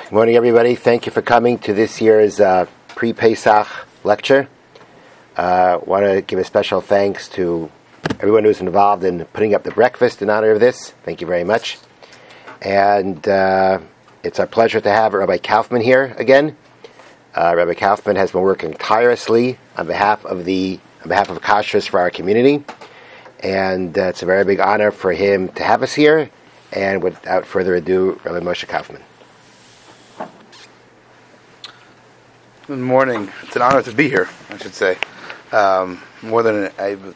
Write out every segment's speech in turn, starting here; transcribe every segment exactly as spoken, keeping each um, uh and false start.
Good morning, everybody. Thank you for coming to this year's uh, pre-Pesach lecture. I uh, want to give a special thanks to everyone who's involved in putting up the breakfast in honor of this. Thank you very much. And uh, it's our pleasure to have Rabbi Kaufman here again. Uh, Rabbi Kaufman has been working tirelessly on behalf of the on behalf of Kashrus for our community, and uh, it's a very big honor for him to have us here. And without further ado, Rabbi Moshe Kaufman. Good morning. It's an honor to be here, I should say. Um, more than I've...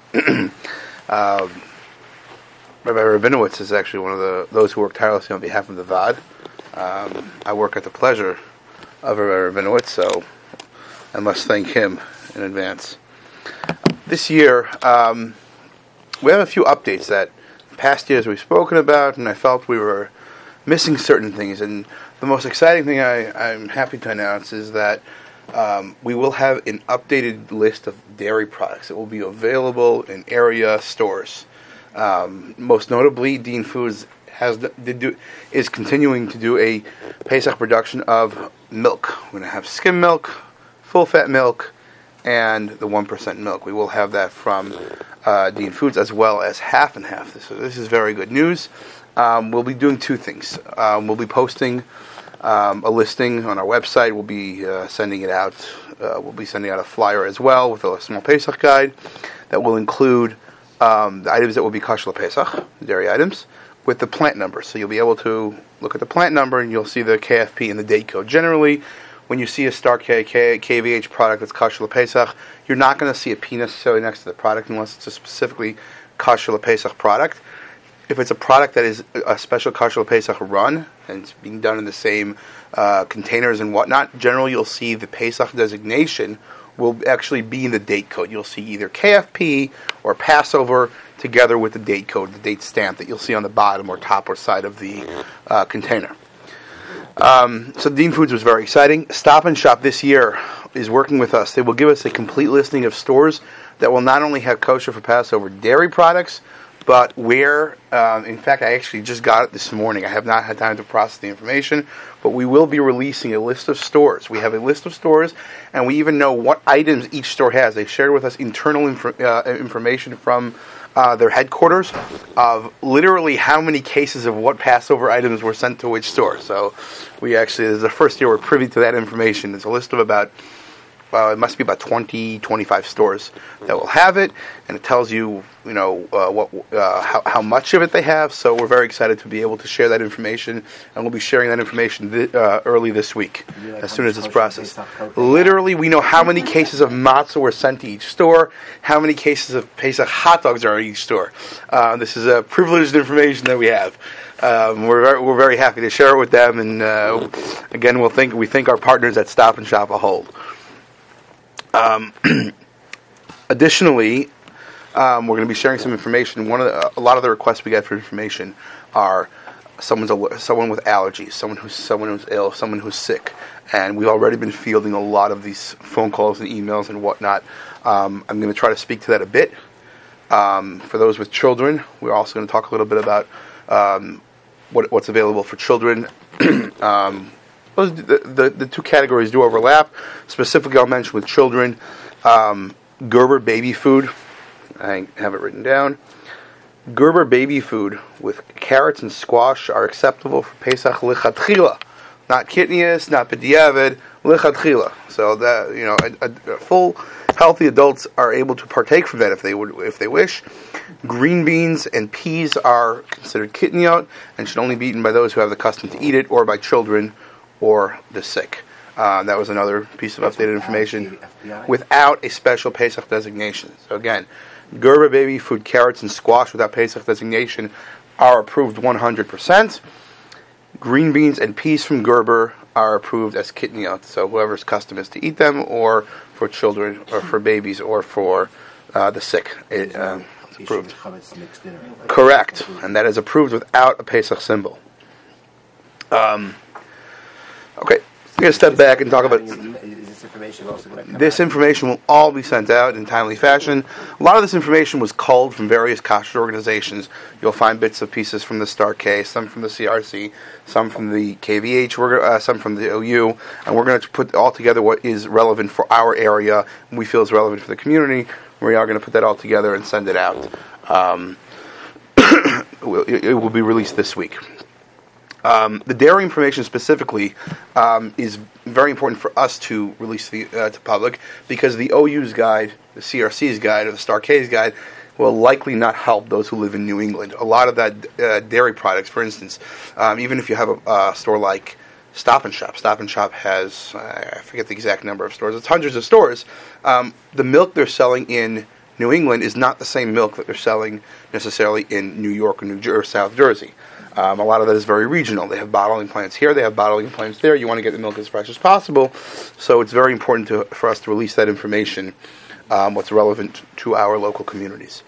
uh, Rabbi Rabinowitz is actually one of the those who work tirelessly on behalf of the V A D. Um, I work at the pleasure of Rabbi Rabinowitz, so I must thank him in advance. This year, um, we have a few updates that past years we've spoken about, and I felt we were missing certain things. And the most exciting thing I, I'm happy to announce is that Um, we will have an updated list of dairy products that will be available in area stores. Um, most notably, Dean Foods has did do, is continuing to do a Pesach production of milk. We're going to have skim milk, full-fat milk, and the one percent milk. We will have that from uh, Dean Foods as well as half and half. So this is very good news. Um, we'll be doing two things. Um, we'll be posting Um, a listing on our website. We'll be uh, sending it out. Uh, we'll be sending out a flyer as well with a small Pesach guide that will include um, the items that will be kosher Pesach, the dairy items, with the plant number. So you'll be able to look at the plant number and you'll see the K F P and the date code. Generally, when you see a Star K, K, K V H product that's kosher Pesach, you're not going to see a P necessarily next to the product unless it's a specifically kosher Pesach product. If it's a product that is a special kosher Pesach run and it's being done in the same uh, containers and whatnot, generally you'll see the Pesach designation will actually be in the date code. You'll see either K F P or Passover together with the date code, the date stamp that you'll see on the bottom or top or side of the uh, container. Um, so Dean Foods was very exciting. Stop and Shop this year is working with us. They will give us a complete listing of stores that will not only have kosher for Passover dairy products, but where, um, in fact, I actually just got it this morning. I have not had time to process the information, but we will be releasing a list of stores. We have a list of stores, and we even know what items each store has. They shared with us internal inf- uh, information from uh, their headquarters of literally how many cases of what Passover items were sent to which store. So we actually, this is the first year we're privy to that information. It's a list of about Uh, it must be about twenty, twenty-five stores that will have it, and it tells you, you know, uh, what, uh, how, how much of it they have. So we're very excited to be able to share that information, and we'll be sharing that information th- uh, early this week, like as soon as it's processed. Literally, we know how many cases of matzah were sent to each store, how many cases of Pesach hot dogs are at each store. Uh, this is a privileged information that we have. Um, we're very, we're very happy to share it with them, and uh, again, we'll think we thank our partners at Stop and Shop a whole. Um, additionally, um, we're going to be sharing some information. One of the, a lot of the requests we get for information are someone's a, someone with allergies, someone who's someone who's ill, someone who's sick, and we've already been fielding a lot of these phone calls and emails and whatnot. Um, I'm going to try to speak to that a bit. Um, for those with children, we're also going to talk a little bit about um, what, what's available for children. um, The, the, the two categories do overlap. Specifically, I'll mention with children, um, Gerber baby food. I have it written down. Gerber baby food with carrots and squash are acceptable for Pesach lichatchila, not kitnius, not b'diavad, lichatchila. So that, you know, a, a, a full healthy adults are able to partake from that if they would, if they wish. Green beans and peas are considered kitniot and should only be eaten by those who have the custom to eat it, or by children or the sick. Uh, that was another piece of updated information without a special Pesach designation. So again, Gerber baby food, carrots, and squash without Pesach designation are approved one hundred percent. Green beans and peas from Gerber are approved as kitniot, so whoever's custom is to eat them, or for children, or for babies, or for uh, the sick. It, uh, it's approved. Correct, and that is approved without a Pesach symbol. Um... Okay, we're going to step back and talk about... Is this a information also going to come This out? information will all be sent out in timely fashion. A lot of this information was culled from various kashrut organizations. You'll find bits of pieces from the Star K, some from the C R C, some from the K V H, we're, uh, some from the O U, and we're going to put all together what is relevant for our area, and we feel is relevant for the community. We are going to put that all together and send it out. Um, it, it will be released this week. Um, the dairy information specifically um, is very important for us to release the, uh, to public because the O U's guide, the C R C's guide, or the Star K's guide will likely not help those who live in New England. A lot of that uh, dairy products, for instance, um, even if you have a uh, store like Stop and Shop, Stop and Shop has, uh, I forget the exact number of stores, it's hundreds of stores. Um, the milk they're selling in New England is not the same milk that they're selling necessarily in New York or New Jersey or South Jersey. Um, a lot of that is very regional. They have bottling plants here, they have bottling plants there. You want to get the milk as fresh as possible, so it's very important to, for us to release that information, um, what's relevant to our local communities.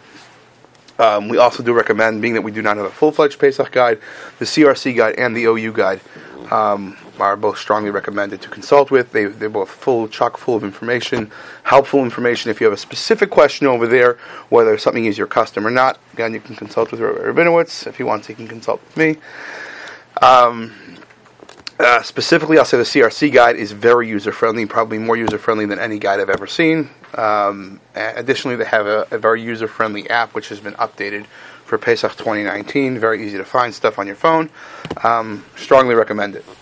Um, we also do recommend, being that we do not have a full-fledged Pesach guide, the C R C guide and the O U guide um, are both strongly recommended to consult with. They, they're both full, chock full of information, helpful information. If you have a specific question over there, whether something is your custom or not, again, you can consult with Rabbi Rabinowitz. If he wants, he can consult with me. Um, uh, specifically, I'll say the C R C guide is very user-friendly, probably more user-friendly than any guide I've ever seen. Um, additionally, they have a, a very user-friendly app which has been updated for Pesach twenty nineteen. Very easy to find stuff on your phone. Um, strongly recommend it.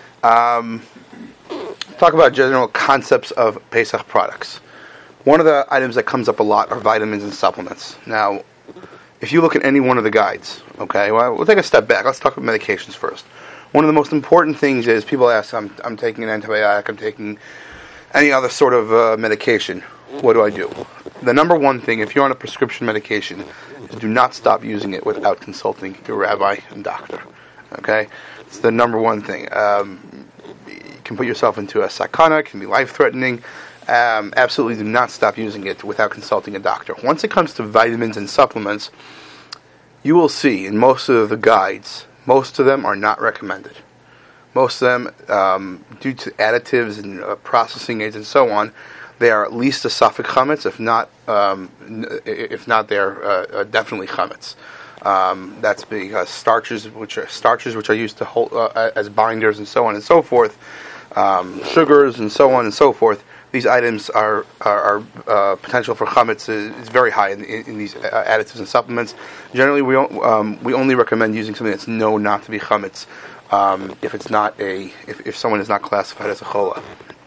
Um, talk about general concepts of Pesach products. One of the items that comes up a lot are vitamins and supplements. Now, if you look at any one of the guides, okay, well, we'll take a step back. Let's talk about medications first. One of the most important things is people ask, I'm, I'm taking an antibiotic, I'm taking any other sort of uh, medication. What do I do? The number one thing, if you're on a prescription medication, is do not stop using it without consulting your rabbi and doctor. Okay? It's the number one thing. Um, you can put yourself into a sakana, it can be life-threatening. Um, absolutely do not stop using it without consulting a doctor. Once it comes to vitamins and supplements, you will see in most of the guides, most of them are not recommended. Most of them, um, due to additives and uh, processing aids and so on, they are at least a suffix chametz. If not, um, if not, they're uh, definitely chametz. Um, that's because starches, which are starches, which are used to hold uh, as binders and so on and so forth, um, sugars and so on and so forth. These items are are, are uh, potential for chametz is, is very high in, in, in these uh, additives and supplements. Generally, we don't, um, we only recommend using something that's known not to be chametz. Um, if it's not a, if, if someone is not classified as a chola.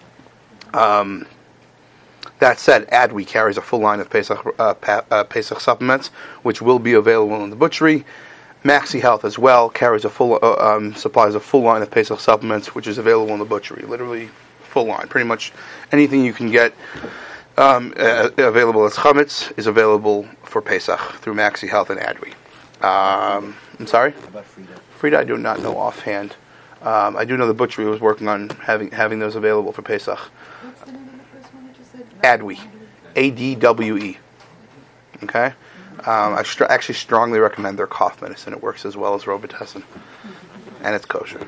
Um, that said, Adwe carries a full line of Pesach, uh, pa, uh, Pesach supplements, which will be available in the butchery. Maxi Health as well carries a full, uh, um, supplies a full line of Pesach supplements, which is available in the butchery. Literally, full line. Pretty much anything you can get um, uh, available as chametz is available for Pesach through Maxi Health and Adwe. Um, I'm sorry? What about Frida? Frida, I do not know offhand. Um, I do know the butchery was working on having having those available for Pesach. What's the name of the first one you just said? Adwe, A D W E. Okay, um, I str- actually strongly recommend their cough medicine. It works as well as Robitussin, and it's kosher.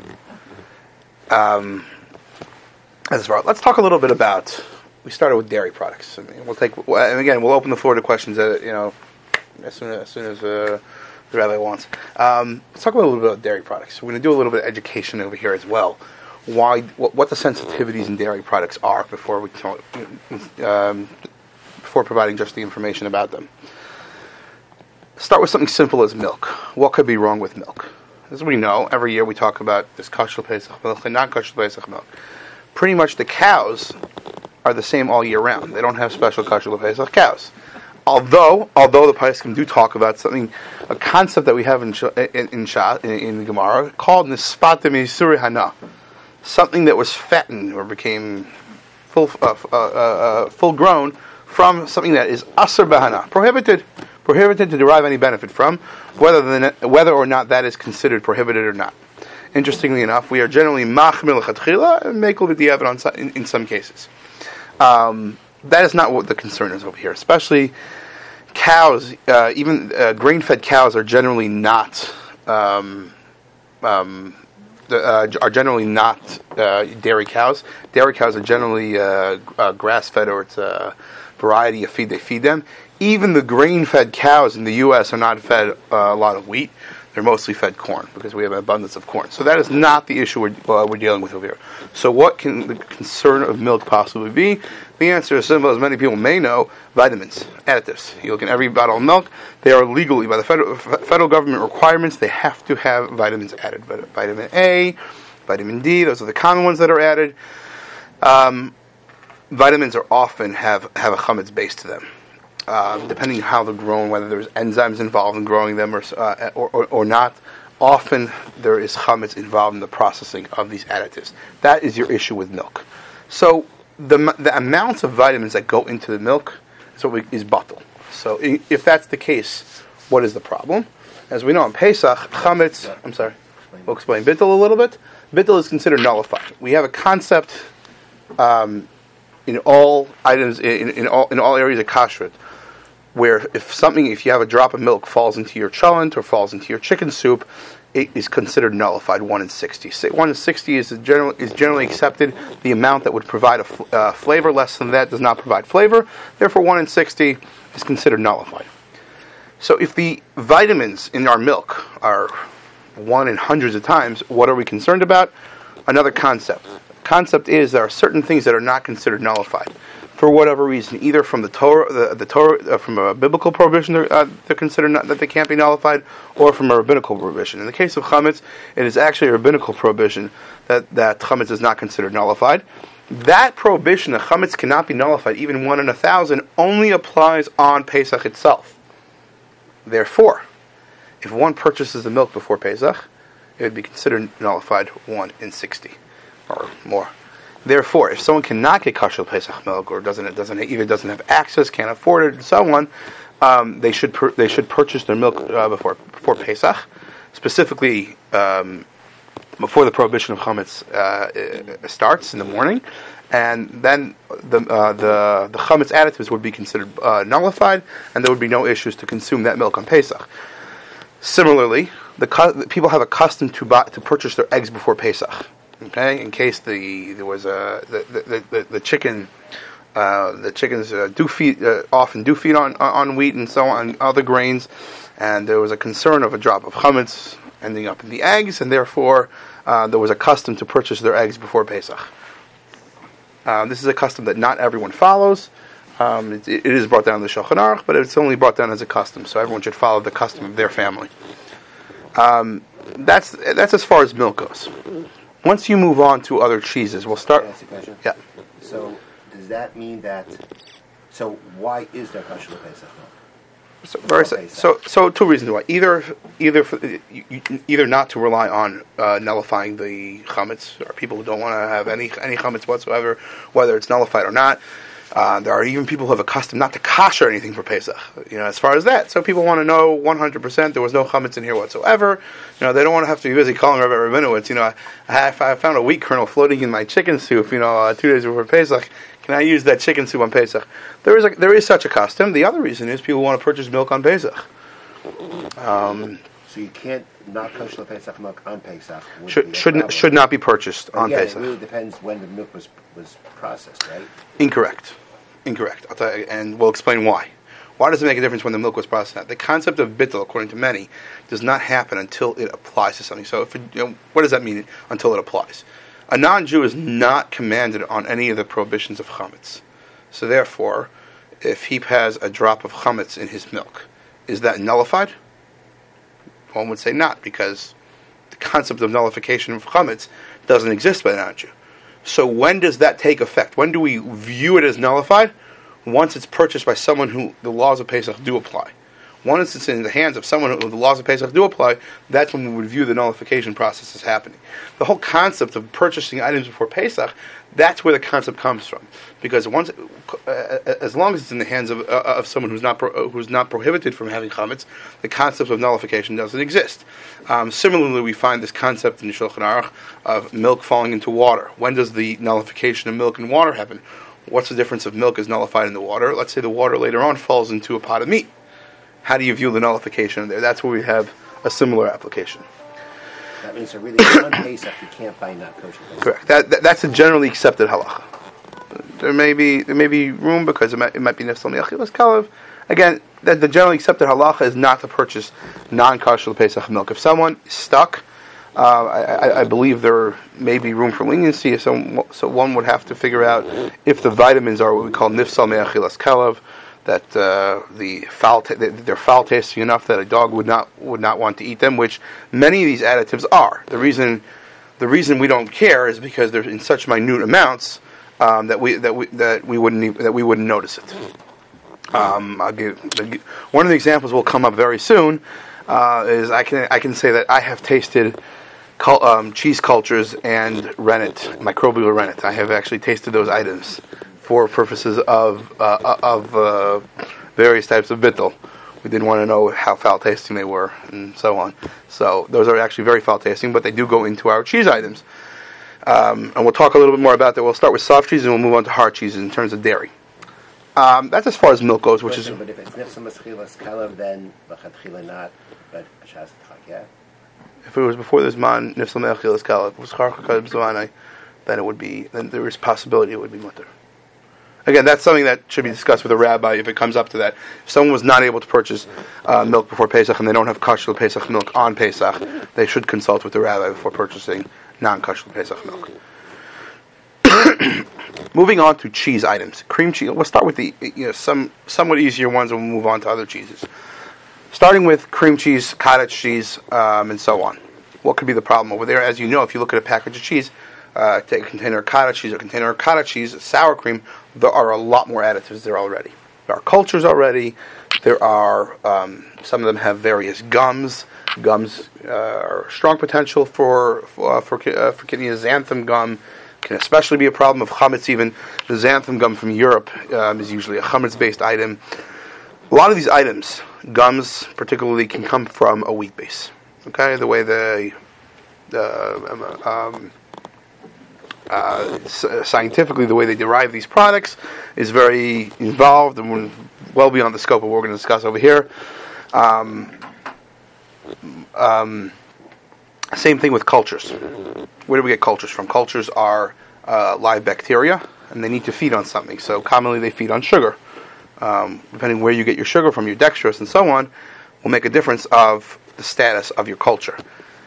Um, as far, let's talk a little bit about. We started with dairy products, and we'll take. And again, we'll open the floor to questions. That, you know, as soon as, as soon as. Uh, the rabbi wants. Um, let's talk about a little bit about dairy products. We're going to do a little bit of education over here as well. Why, what, what the sensitivities in dairy products are before we talk, um, before providing just the information about them. Start with something simple as milk. What could be wrong with milk? As we know, every year we talk about this kosher Pesach milk and not kosher Pesach milk. Pretty much the cows are the same all year round. They don't have special kosher Pesach cows. Although, although the Paiskim do talk about something, a concept that we have in in in, in, in the Gemara called nispatim yisuri hana, something that was fattened or became full uh, uh, uh, full grown from something that is asur bahana, prohibited, prohibited to derive any benefit from, whether the, whether or not that is considered prohibited or not. Interestingly enough, we are generally machmir l'chatchila and mekel b'diavad in in some cases. Um, That is not what the concern is over here. Especially cows, uh, even uh, grain-fed cows are generally not um, um, uh, are generally not uh, dairy cows. Dairy cows are generally uh, uh, grass-fed, or it's a variety of feed they feed them. Even the grain-fed cows in the U S are not fed uh, a lot of wheat. They're mostly fed corn because we have an abundance of corn. So that is not the issue we're, uh, we're dealing with over here. So what can the concern of milk possibly be? The answer is simple, as many people may know: vitamins, additives. You look in every bottle of milk; they are legally, by the federal, federal government requirements, they have to have vitamins added. Vitamin A, vitamin D; those are the common ones that are added. Um, vitamins are often have have a chametz base to them. Uh, depending on how they're grown, whether there's enzymes involved in growing them or, uh, or, or, or not, often there is chametz involved in the processing of these additives. That is your issue with milk. So the the amount of vitamins that go into the milk is what we, is batel. So i- if that's the case, what is the problem? As we know on Pesach, chametz. I'm sorry. We'll explain bittul a little bit. Bittul is considered nullified. We have a concept um, in all items in, in all in all areas of kashrut, where if something, if you have a drop of milk falls into your cholent or falls into your chicken soup, it is considered nullified, one in sixty. one in sixty is general, is generally accepted. The amount that would provide a f- uh, flavor, less than that does not provide flavor. Therefore, one in sixty is considered nullified. So if the vitamins in our milk are one in hundreds of times, what are we concerned about? Another concept. Concept is there are certain things that are not considered nullified for whatever reason, either from the Torah, the, the Torah, uh, from a biblical prohibition, they're, uh, they're considered not, that they can't be nullified, or from a rabbinical prohibition. In the case of chametz, it is actually a rabbinical prohibition that that chametz is not considered nullified. That prohibition, that chametz cannot be nullified, even one in a thousand, only applies on Pesach itself. Therefore, if one purchases the milk before Pesach, it would be considered nullified one in sixty or more. Therefore, if someone cannot get kosher Pesach milk, or doesn't doesn't either doesn't have access, can't afford it, and so on, um, they should pur- they should purchase their milk uh, before before Pesach, specifically um, before the prohibition of chametz uh, starts in the morning, and then the uh, the the chametz additives would be considered uh, nullified, and there would be no issues to consume that milk on Pesach. Similarly, the, cu- the people have a custom to buy, to purchase their eggs before Pesach. Okay, in case the there was a the the, the, the chicken uh, the chickens uh, do feed uh, often do feed on on wheat and so on, other grains, and there was a concern of a drop of chametz ending up in the eggs, and therefore uh, there was a custom to purchase their eggs before Pesach. Uh, this is a custom that not everyone follows. Um, it, it is brought down in the Shulchan Aruch, but it's only brought down as a custom, so everyone should follow the custom of their family. Um, that's that's as far as milk goes. Once you move on to other cheeses, we'll start. Can I ask a question? Yeah. So, does that mean that? So, why is there kosher Pesach milk? So, very, so, so, so two reasons why. Either, either, for, either not to rely on uh, nullifying the chametz, or people who don't want to have any any chametz whatsoever, whether it's nullified or not. Uh, there are even people who have a custom not to kasher anything for Pesach, you know, as far as that. So people want to know one hundred percent there was no chametz in here whatsoever. You know, they don't want to have to be busy calling Rabbi Rabinowitz. You know, I, have, I found a wheat kernel floating in my chicken soup, you know, uh, two days before Pesach. Can I use that chicken soup on Pesach? There is a, there is such a custom. The other reason is people want to purchase milk on Pesach. Um, So you can't not kosher Pesach milk on Pesach. would should be a should, n- problem. should not be purchased But on again, Pesach. it really depends when the milk was was processed, right? Incorrect. Incorrect. I'll tell you, and we'll explain why. Why does it make a difference when the milk was processed? The concept of bittul, according to many, does not happen until it applies to something. So, if it, you know, what does that mean? Until it applies, a non-Jew is not commanded on any of the prohibitions of chametz. So, therefore, if he has a drop of chametz in his milk, is that nullified? One would say not, because the concept of nullification of chametz doesn't exist by the non-Jew. So when does that take effect? When do we view it as nullified? Once it's purchased by someone who the laws of Pesach do apply. Once it's in the hands of someone who the laws of Pesach do apply, that's when we would view the nullification process as happening. The whole concept of purchasing items before Pesach, that's where the concept comes from. Because once, uh, as long as it's in the hands of uh, of someone who's not pro, who's not prohibited from having chametz, the concept of nullification doesn't exist. Um, similarly, we find this concept in the Shulchan Aruch of milk falling into water. When does the nullification of milk and water happen? What's the difference if milk is nullified in the water? Let's say the water later on falls into a pot of meat. How do you view the nullification there? That's where we have a similar application. That means, so really, on Pesach, you can't buy not kosher Pesach. Correct. That, that that's a generally accepted halacha. There may be there may be room because it might, it might be nifsal me'achilas kalev. Again, that the generally accepted halacha is not to purchase non-kosher Pesach milk. If someone is stuck, uh, I, I believe there may be room for leniency. So, so one would have to figure out if the vitamins are what we call nifsal me'achilas kalev, that uh, the foul t- they're foul tasting enough that a dog would not would not want to eat them. Which many of these additives are. The reason the reason we don't care is because they're in such minute amounts um, that we that we that we wouldn't even, that we wouldn't notice it. Um, I'll give, I'll give one of the examples will come up very soon. Uh, is I can I can say that I have tasted cul- um, cheese cultures and rennet, microbial rennet. I have actually tasted those items for purposes of uh, of uh, various types of bittul. We didn't want to know how foul tasting they were and so on. So those are actually very foul tasting, but they do go into our cheese items. Um, and we'll talk a little bit more about that. We'll start with soft cheese and we'll move on to hard cheeses in terms of dairy. Um, that's as far as milk goes, which Question, is... But if it's nifsal me'achilas kalev, then b'chatchila not, but shas yeah. If it was before this man, nifsal me'achilas kalev, if it was charchakad b'zamanai, then it would be, then there is possibility it would be mutter. Again, that's something that should be discussed with a rabbi if it comes up to that. If someone was not able to purchase uh, milk before Pesach and they don't have kosher Pesach milk on Pesach, they should consult with the rabbi before purchasing non-kosher Pesach milk. Moving on to cheese items. Cream cheese. We'll start with the you know some somewhat easier ones and we'll move on to other cheeses. Starting with cream cheese, cottage cheese, um, and so on. What could be the problem over there? As you know, if you look at a package of cheese, uh, take a container of cottage cheese, a container of cottage cheese, sour cream, there are a lot more additives there already. There are cultures already. There are, um, some of them have various gums. Gums uh, are strong potential for for, uh, for, uh, for kidney. Xanthan gum can especially be a problem of chametz even. The xanthan gum from Europe um, is usually a chametz-based item. A lot of these items, gums particularly, can come from a wheat base. Okay, the way the uh, um, uh, scientifically, the way they derive these products is very involved and well beyond the scope of what we're going to discuss over here. Um, um, same thing with cultures. Where do we get cultures from? Cultures are uh, live bacteria, and they need to feed on something. So commonly they feed on sugar. Um, depending where you get your sugar from, your dextrose and so on, will make a difference of the status of your culture.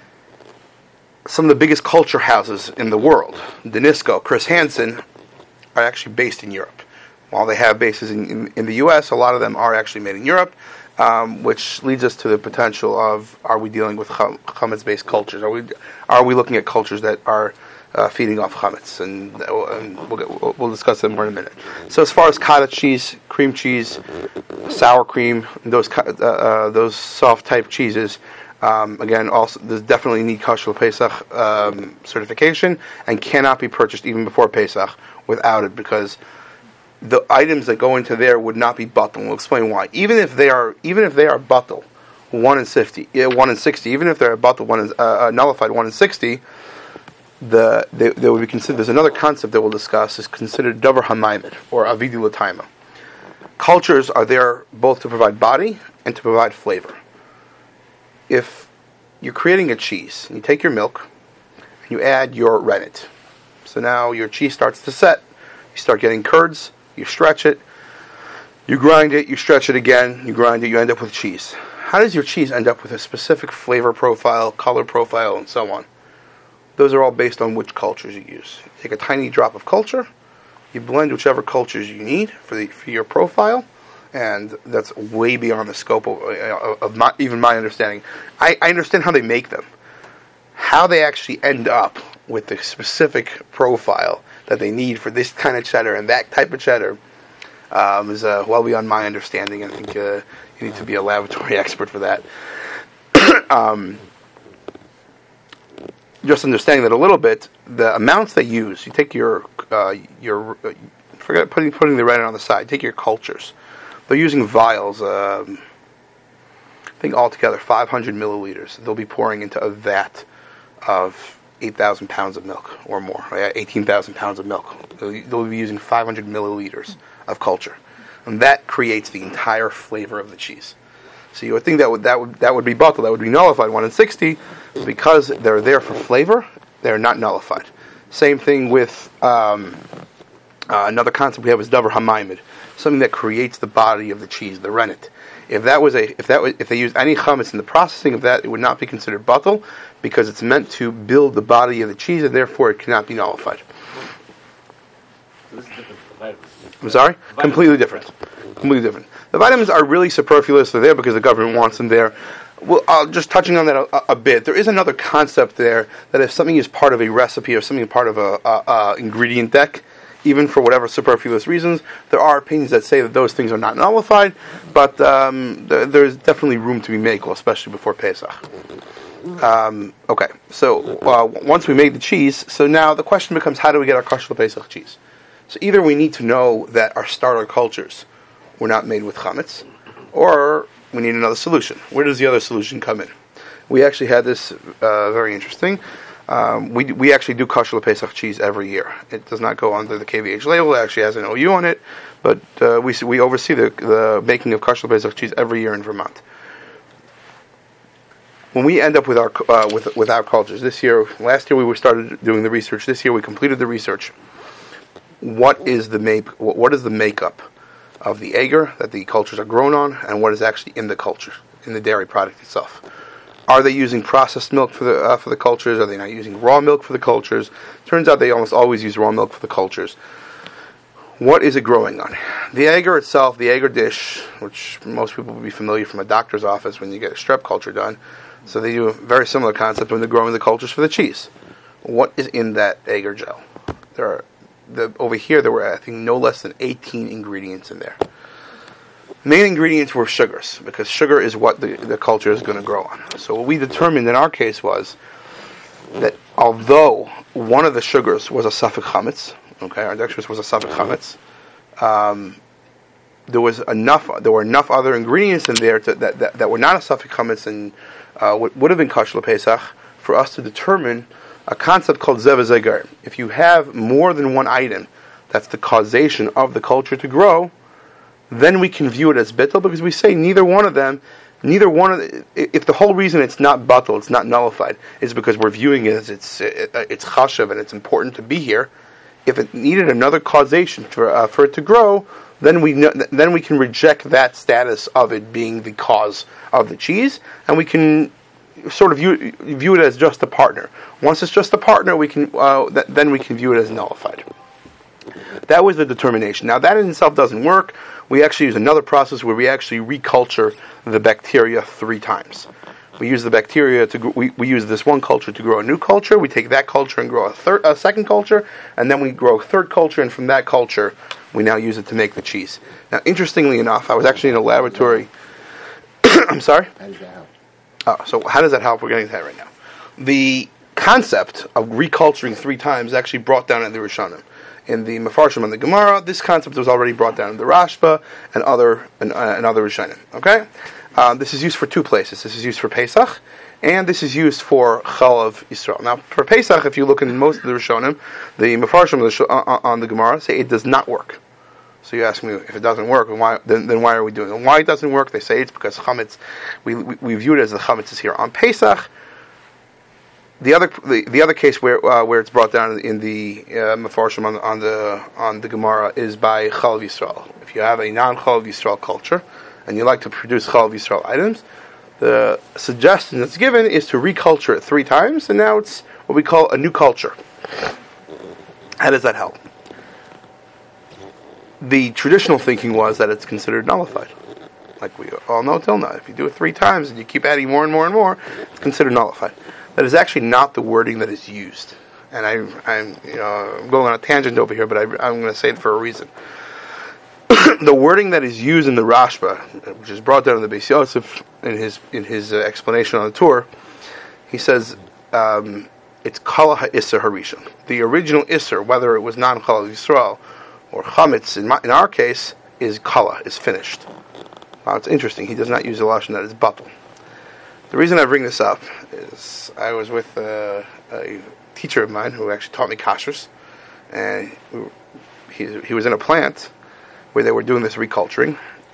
Some of the biggest culture houses in the world, Danisco, Chris Hansen, are actually based in Europe. While they have bases in, in, in the U S, a lot of them are actually made in Europe, um, which leads us to the potential of, are we dealing with chametz-based cultures? Are we are we looking at cultures that are uh, feeding off chametz? And, and we'll, get, we'll discuss them more in a minute. So as far as cottage cheese, cream cheese, sour cream, those uh, uh, those soft type cheeses, Um, again, also there's definitely need kosher Pesach um, certification and cannot be purchased even before Pesach without it, because the items that go into there would not be batel. We'll explain why. Even if they are, even if they are batel, one in sixty, one in sixty, even if they're batel, one in, uh, nullified one in sixty, the they, they would be considered. There's another concept that we'll discuss is considered davar hamaymed or avidu l'taima. Cultures are there both to provide body and to provide flavor. If you're creating a cheese, and you take your milk, and you add your rennet. So now your cheese starts to set. You start getting curds, you stretch it, you grind it, you stretch it again, you grind it, you end up with cheese. How does your cheese end up with a specific flavor profile, color profile, and so on? Those are all based on which cultures you use. You take a tiny drop of culture, you blend whichever cultures you need for the for your profile, and that's way beyond the scope of, of my, even my understanding. I, I understand how they make them. How they actually end up with the specific profile that they need for this kind of cheddar and that type of cheddar um, is uh, well beyond my understanding. I think uh, you need to be a laboratory expert for that. um, just understanding that a little bit, the amounts they use, you take your, uh, your uh, forget putting, putting the rennet on the side, take your cultures. They're using vials, um, I think altogether five hundred milliliters. They'll be pouring into a vat of eight thousand pounds of milk or more, eighteen thousand pounds of milk. They'll be using five hundred milliliters of culture. And that creates the entire flavor of the cheese. So you would think that would that would, that would be batel, that would be nullified, one in sixty, Because they're there for flavor, they're not nullified. Same thing with um, uh, another concept we have is davar hamaimid, something that creates the body of the cheese, the rennet. If that was a, if that was, if they used any chametz in the processing of that, it would not be considered batal because it's meant to build the body of the cheese, and therefore it cannot be nullified. So this is different from vitamins. I'm sorry? Completely different. Completely different. The vitamins are really superfluous. They're there because the government wants them there. Well, uh, just touching on that a, a bit, there is another concept there that if something is part of a recipe or something part of a, a, a ingredient deck, even for whatever superfluous reasons, there are opinions that say that those things are not nullified, but um, th- there's definitely room to be made, especially before Pesach. Um, okay, so uh, once we made the cheese, so now the question becomes, how do we get our kosher Pesach cheese? So either we need to know that our starter cultures were not made with chametz, or we need another solution. Where does the other solution come in? We actually had this uh, very interesting. Um, we we actually do kosher Pesach cheese every year. It does not go under the K V H label. It actually has an O U on it, but uh, we we oversee the the making of kosher Pesach cheese every year in Vermont. When we end up with our uh, with with our cultures this year, last year we were started doing the research. This year we completed the research. What is the make? What is the makeup of the agar that the cultures are grown on, and what is actually in the culture, in the dairy product itself? Are they using processed milk for the uh, for the cultures? Are they not using raw milk for the cultures? Turns out they almost always use raw milk for the cultures. What is it growing on? The agar itself, the agar dish, which most people will be familiar from a doctor's office when you get a strep culture done. So they do a very similar concept when they're growing the cultures for the cheese. What is in that agar gel? There are the over here there were I think no less than eighteen ingredients in there. Main ingredients were sugars, because sugar is what the, the culture is going to grow on. So what we determined in our case was that although one of the sugars was a safek chametz, okay, our dextrose was a safek chametz, um, there was enough. There were enough other ingredients in there to, that, that that were not a safek chametz and uh, would, would have been kosher Pesach for us to determine a concept called zev zegar. If you have more than one item, that's the causation of the culture to grow, then we can view it as bittul, because we say neither one of them, neither one of the, if the whole reason it's not bittul, it's not nullified, is because we're viewing it as it's it, it's chashav and it's important to be here. If it needed another causation for uh, for it to grow, then we know, then we can reject that status of it being the cause of the cheese, and we can sort of view, view it as just a partner. Once it's just a partner, we can uh, th- then we can view it as nullified. That was the determination. Now that in itself doesn't work. We actually use another process where we actually reculture the bacteria three times. We use the bacteria to gr- we, we use this one culture to grow a new culture. We take that culture and grow a third, a second culture, and then we grow a third culture, and from that culture, we now use it to make the cheese. Now, interestingly enough, I was actually in a laboratory. I'm sorry. How does that help? Oh, so how does that help? We're getting to that right now. The concept of reculturing three times is actually brought down in the Rishonim. In the Mefarshim and the Gemara, this concept was already brought down in the Rashba and other and, uh, and other Rishonim. Okay, um, this is used for two places. This is used for Pesach, and this is used for Chalav Yisrael. Now, for Pesach, if you look in most of the Rishonim, the Mefarshim the, uh, on the Gemara say it does not work. So you ask me if it doesn't work, why? Then, then why are we doing it? And why it doesn't work? They say it's because chametz. We, we we view it as the chametz is here on Pesach. The other the, the other case where uh, where it's brought down in the uh, Mefarshim on, on the on the Gemara is by Chalav Yisrael. If you have a non-Chalav Yisrael culture and you like to produce Chalav Yisrael items, the suggestion that's given is to reculture it three times, and now it's what we call a new culture. How does that help? The traditional thinking was that it's considered nullified. Like we all know till now, if you do it three times and you keep adding more and more and more, it's considered nullified. That is actually not the wording that is used. And I, I'm, you know, I'm going on a tangent over here, but I, I'm going to say it for a reason. The wording that is used in the Rashba, which is brought down in the Beis Yosef in his in his uh, explanation on the Torah, he says um, it's Kala HaIsser Harishon. The original Isser, whether it was non-Chalav Yisrael or chametz, in, my, in our case, is kala, is finished. Now, it's interesting. He does not use a lashon that is batul. The reason I bring this up is I was with uh, a teacher of mine who actually taught me kashrus, and he, he was in a plant where they were doing this reculturing,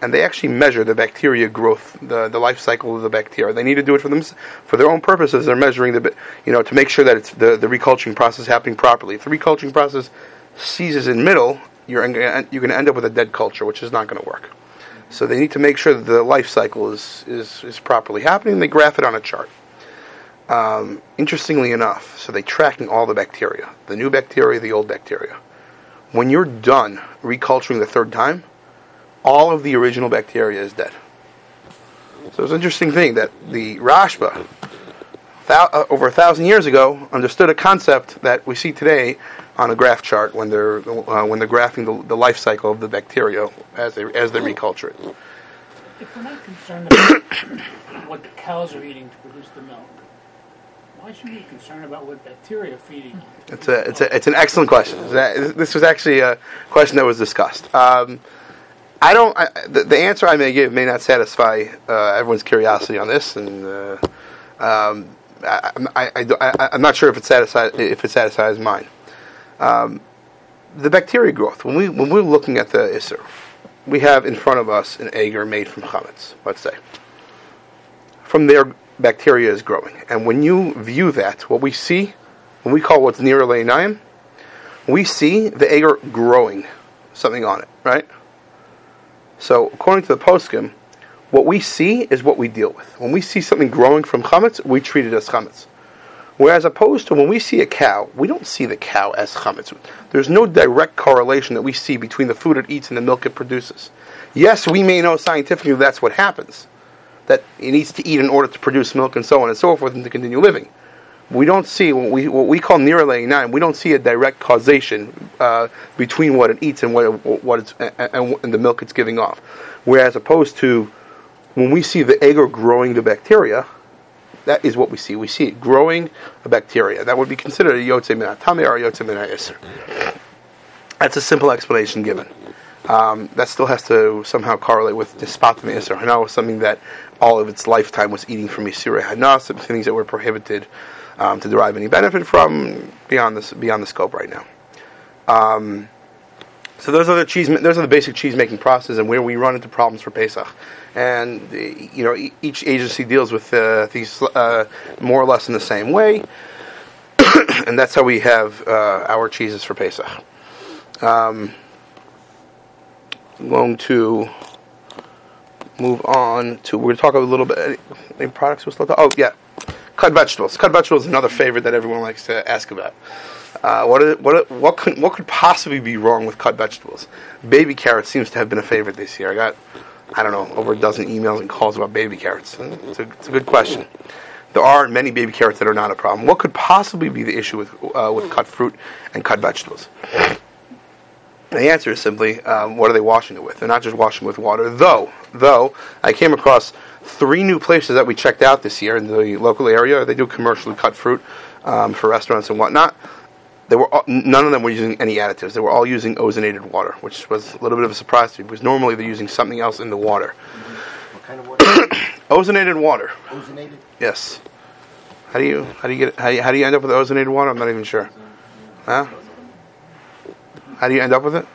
and they actually measure the bacteria growth, the, the life cycle of the bacteria. They need to do it for them for their own purposes. They're measuring the, you know, to make sure that it's the, the reculturing process is happening properly. If the reculturing process ceases in middle, you're you're going to end up with a dead culture, which is not going to work. So they need to make sure that the life cycle is is, is properly happening. They graph it on a chart. Um, interestingly enough, so they're tracking all the bacteria, the new bacteria, the old bacteria. When you're done reculturing the third time, all of the original bacteria is dead. So it's an interesting thing that the Rashba, thou, uh, over a thousand years ago, understood a concept that we see today on a graph chart when they're uh, when they're graphing the, the life cycle of the bacteria as they as they reculture it. If we're not concerned about what the cows are eating to produce the milk, why should we be concerned about what bacteria are feeding? It's a it's a it's an excellent question. This was actually a question that was discussed. Um, I don't. I, the, the answer I may give may not satisfy uh, everyone's curiosity on this, and uh, um, I, I, I, I, I'm not sure if it satisfies if it satisfies mine. Um, the bacteria growth. When we when we're looking at the Isser, we have in front of us an agar made from chametz. Let's say from there, bacteria is growing, and when you view that, what we see, when we call what's near leinayim, we see the agar growing something on it, right? So, according to the poskim, what we see is what we deal with. When we see something growing from chametz, we treat it as chametz. Whereas opposed to when we see a cow, we don't see the cow as chametz. There's no direct correlation that we see between the food it eats and the milk it produces. Yes, we may know scientifically that's what happens, that it needs to eat in order to produce milk and so on and so forth and to continue living. We don't see what we what we call nira le'inayim. We don't see a direct causation uh, between what it eats and what it, what it's and, and the milk it's giving off. Whereas opposed to when we see the agar growing the bacteria, that is what we see. We see it growing a bacteria. That would be considered a yotzei min ha'tameh or a yotzei min ha'isser. That's a simple explanation given. Um, that still has to somehow correlate with dispatim isser. I know something that all of its lifetime was eating from Yisirei Hanas, things that were prohibited um, to derive any benefit from, beyond this, beyond the scope right now. Um, so those are the cheese. Those are the basic cheese making process, and where we run into problems for Pesach. And you know, each agency deals with uh, these uh, more or less in the same way, and that's how we have uh, our cheeses for Pesach. Um, I'm going to move on to, we're going to talk a little bit, any products we're still talking, oh yeah, cut vegetables. Cut vegetables is another favorite that everyone likes to ask about. Uh, what, is, what, what, could, what could possibly be wrong with cut vegetables? Baby carrots seems to have been a favorite this year. I got, I don't know, over a dozen emails and calls about baby carrots. It's a, it's a good question. There are many baby carrots that are not a problem. What could possibly be the issue with uh, with cut fruit and cut vegetables? The answer is simply, um, what are they washing it with? They're not just washing it with water. Though, though, I came across three new places that we checked out this year in the local area. They do commercially cut fruit um, for restaurants and whatnot. They were all, none of them were using any additives. They were all using ozonated water, which was a little bit of a surprise to me, because normally they're using something else in the water. What kind of water? Ozonated water. Ozonated? Yes. How do you how do you get how do you, how do you end up with ozonated water? I'm not even sure. Huh? How do you end up with it?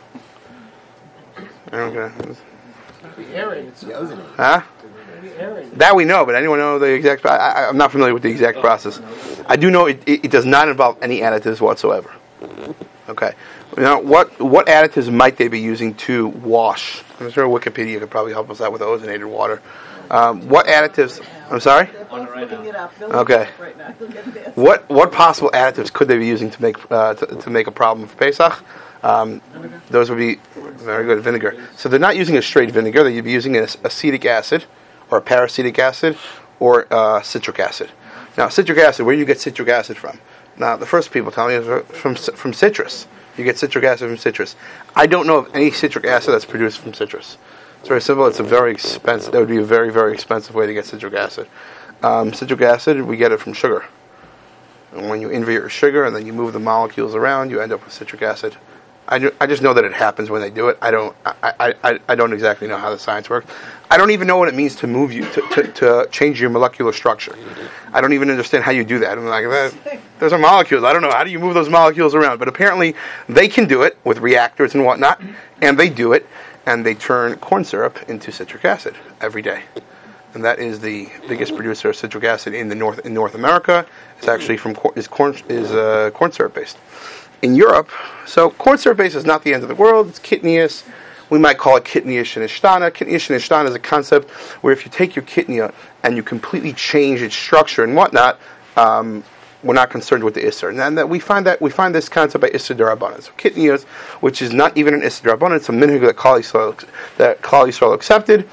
Okay. Aerated. Huh? That we know, but anyone know the exact? I, I, I'm not familiar with the exact process. I do know it, it, it does not involve any additives whatsoever. Okay. Now, what what additives might they be using to wash? I'm sure Wikipedia could probably help us out with ozonated water. Um, what additives? I'm sorry. Okay. What what possible additives could they be using to make uh, to, to make a problem for Pesach? Um, those would be very good vinegar. So they're not using a straight vinegar. They'd be using an acetic acid, or a paracetic acid, or uh, citric acid. Now, citric acid. Where do you get citric acid from? Now, the first people tell me is from from citrus. You get citric acid from citrus. I don't know of any citric acid that's produced from citrus. It's very simple. It's a very expensive. That would be a very very expensive way to get citric acid. Um, citric acid, we get it from sugar. And when you invert your sugar and then you move the molecules around, you end up with citric acid. I, ju- I just know that it happens when they do it. I don't I, I, I- I don't exactly know how the science works. I don't even know what it means to move you to, to, to change your molecular structure. I don't even understand how you do that. I'm like, that, those are molecules. I don't know, how do you move those molecules around? But apparently they can do it with reactors and whatnot, and they do it, and they turn corn syrup into citric acid every day. And that is the biggest producer of citric acid in the North in North America. It's actually from cor- is corn is uh, corn syrup based. In Europe, so corn syrup base is not the end of the world. It's kitnius. We might call it kitnius shenishhtana. Kitnius shenishhtana is a concept where if you take your kitnia and you completely change its structure and whatnot, um, we're not concerned with the isser. And then that we find that we find this concept by isser derabanan. So kitnius, which is not even an isser derabanan, it's a minhag that Klal Yisrael that Klal Yisrael accepted.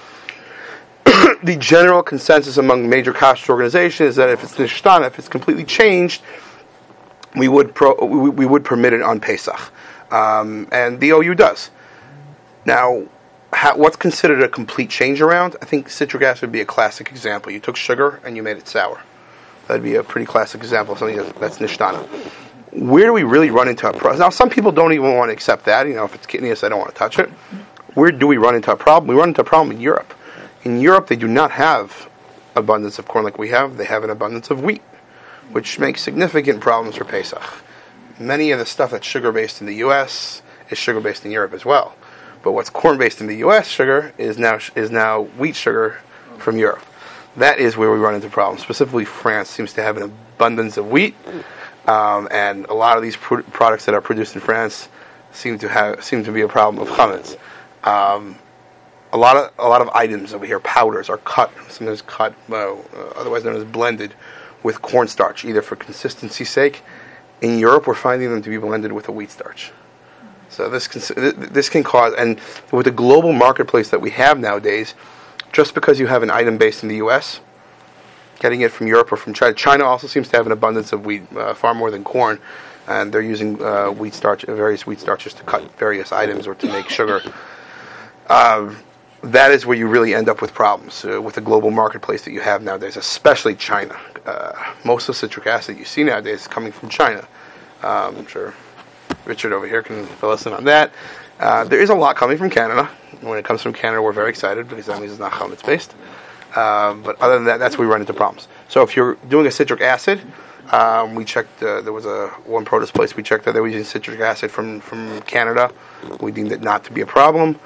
The general consensus among major kashrut organizations is that if it's nishtana, if it's completely changed, we would pro, we, we would permit it on Pesach, um, and the O U does. Now, how, what's considered a complete change around? I think citric acid would be a classic example. You took sugar and you made it sour. That'd be a pretty classic example of something that, that's nishtana. Where do we really run into a problem? Now, some people don't even want to accept that. You know, if it's kitnius, I don't want to touch it. Where do we run into a problem? We run into a problem in Europe. In Europe, they do not have abundance of corn like we have. They have an abundance of wheat, which makes significant problems for Pesach. Many of the stuff that's sugar-based in the U S is sugar-based in Europe as well. But what's corn-based in the U S sugar is now is now wheat sugar from Europe. That is where we run into problems. Specifically, France seems to have an abundance of wheat, um, and a lot of these pr- products that are produced in France seem to have seem to be a problem of chametz. Um, a lot of a lot of items over here, powders, are cut, sometimes cut, uh, otherwise known as blended, with cornstarch, either for consistency's sake. In Europe, we're finding them to be blended with a wheat starch. So this can, this can cause, and with the global marketplace that we have nowadays, just because you have an item based in the U S, getting it from Europe or from China, China also seems to have an abundance of wheat, uh, far more than corn, and they're using uh, wheat starch, various wheat starches to cut various items or to make sugar. Uh, that is where you really end up with problems uh, with the global marketplace that you have nowadays, especially China. Uh, most of the citric acid you see nowadays is coming from China. Um, I'm sure Richard over here can fill us in on that. Uh, there is a lot coming from Canada. When it comes from Canada, we're very excited because that means it's not chametz based. Uh, but other than that, that's where we run into problems. So if you're doing a citric acid, um, we checked. Uh, there was a one produce place we checked that they were using citric acid from from Canada. We deemed it not to be a problem.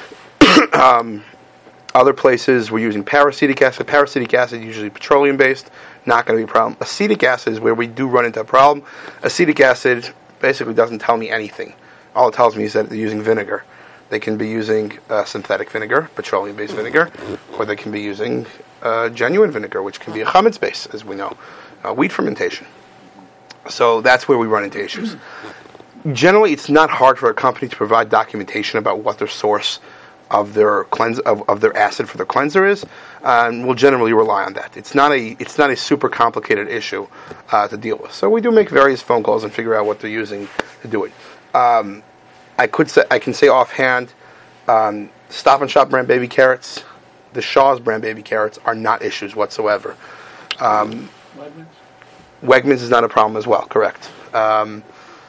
um, other places we're using paracetic acid. Paracetic acid usually petroleum based, not going to be a problem. Acetic acid is where we do run into a problem. Acetic acid basically doesn't tell me anything. All it tells me is that they're using vinegar. They can be using uh, synthetic vinegar, petroleum-based vinegar, or they can be using uh, genuine vinegar, which can be a chametz base, as we know, uh, wheat fermentation. So that's where we run into issues. Generally, it's not hard for a company to provide documentation about what their source of their cleanse of, of their acid for their cleanser is, and we'll generally rely on that. It's not a it's not a super complicated issue uh, to deal with. So we do make various phone calls and figure out what they're using to do it. Um, I could say I can say offhand, um, Stop and Shop brand baby carrots, the Shaw's brand baby carrots are not issues whatsoever. Um, Wegmans? Wegmans is not a problem as well. Correct. Um,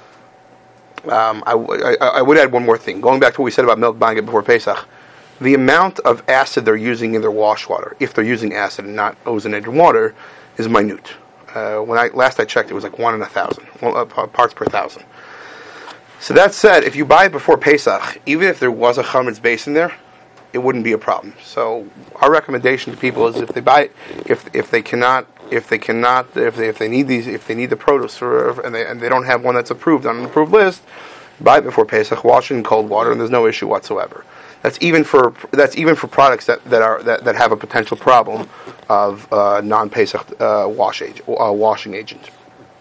um, I, I, I would add one more thing. Going back to what we said about milk buying it before Pesach, the amount of acid they're using in their wash water, if they're using acid and not ozonated water, is minute. Uh, when I last I checked, it was like one in a thousand, one, uh, parts per thousand. So that said, if you buy it before Pesach, even if there was a chametz base in there, it wouldn't be a problem. So our recommendation to people is if they buy it, if if they cannot, if they cannot, if they if they need these, if they need the produce for, and they and they don't have one that's approved on an approved list, buy it before Pesach, wash it in cold water, and there's no issue whatsoever. That's even for that's even for products that, that are that, that have a potential problem of uh, non-Pesach uh, wash agent, uh, washing agent.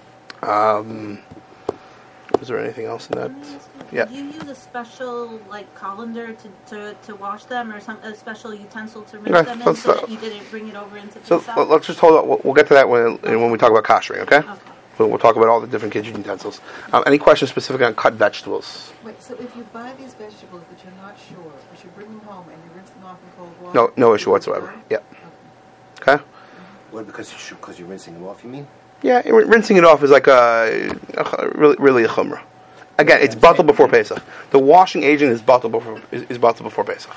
Um, is there anything else in that? Yeah. Do you use a special like colander to, to, to wash them, or some a special utensil to rinse Okay, them in, let's, so uh, that you didn't bring it over into So Pesach? let's just hold on. We'll, we'll get to that when when we talk about kashering. Okay. Okay. We'll, we'll talk about all the different kitchen utensils. Um, any questions specific on cut vegetables? Wait, so if you buy these vegetables that you're not sure, but you bring them home and you rinse them off in cold water? No, no you issue won't whatsoever. burn? Yeah. Okay. Okay. What, because you should, because you're rinsing them off, you mean? Yeah, rinsing it off is like a, a really, really a chumrah. Again, it's batal before Pesach. The washing agent is batal before is, is batal before Pesach.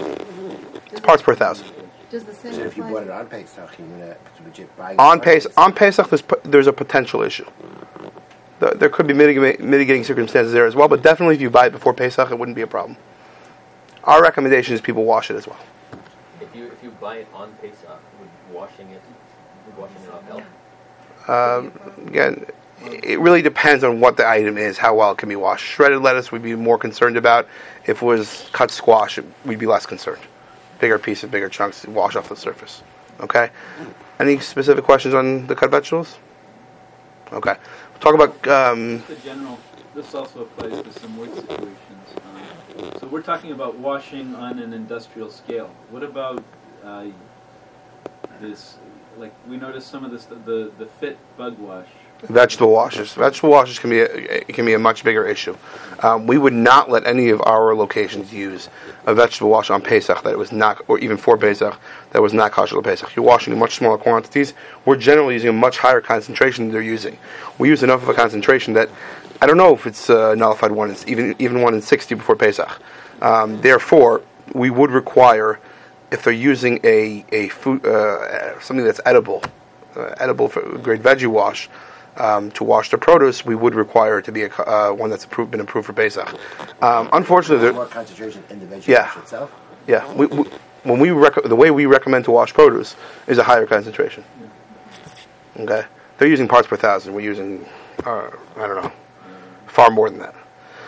It's parts per thousand. Does the same So if you apply- bought it on Pesach, you're gonna legit buy it On Pesach, on Pesach, there's po- there's a potential issue. The, there could be mitigate, mitigating circumstances there as well, but definitely if you buy it before Pesach, it wouldn't be a problem. Our recommendation is people wash it as well. If you if you buy it on Pesach, would washing it would washing it not help? Um, again, it really depends on what the item is, how well it can be washed. Shredded lettuce we'd be more concerned about. If it was cut squash, we'd be less concerned. Bigger pieces, bigger chunks, wash off the surface. Okay? Any specific questions on the cut vegetables? Okay. We'll talk about... Um, The general, this also applies to some wood situations. Um, so we're talking about washing on an industrial scale. What about uh, this, like we noticed some of this, the, the fit bug wash. Vegetable washes. Vegetable washes can be a, it can be a much bigger issue. Um, we would not let any of our locations use a vegetable wash on Pesach that was not, or even for Pesach that was not kosher to Pesach. You're washing in much smaller quantities. We're generally using a much higher concentration than they're using. We use enough of a concentration that I don't know if it's a nullified one. It's even even one in sixty before Pesach. Um, therefore, we would require if they're using a a food uh, something that's edible, uh, edible for grade veggie wash. Um, to wash the produce, we would require it to be a, uh, one that's approved, been approved for Pesach. Um, unfortunately, there, more concentration in the veggie Yeah. wash itself. yeah, we, we, when we rec- the way we recommend to wash produce is a higher concentration. Okay, they're using parts per thousand. We're using, uh, I don't know, far more than that.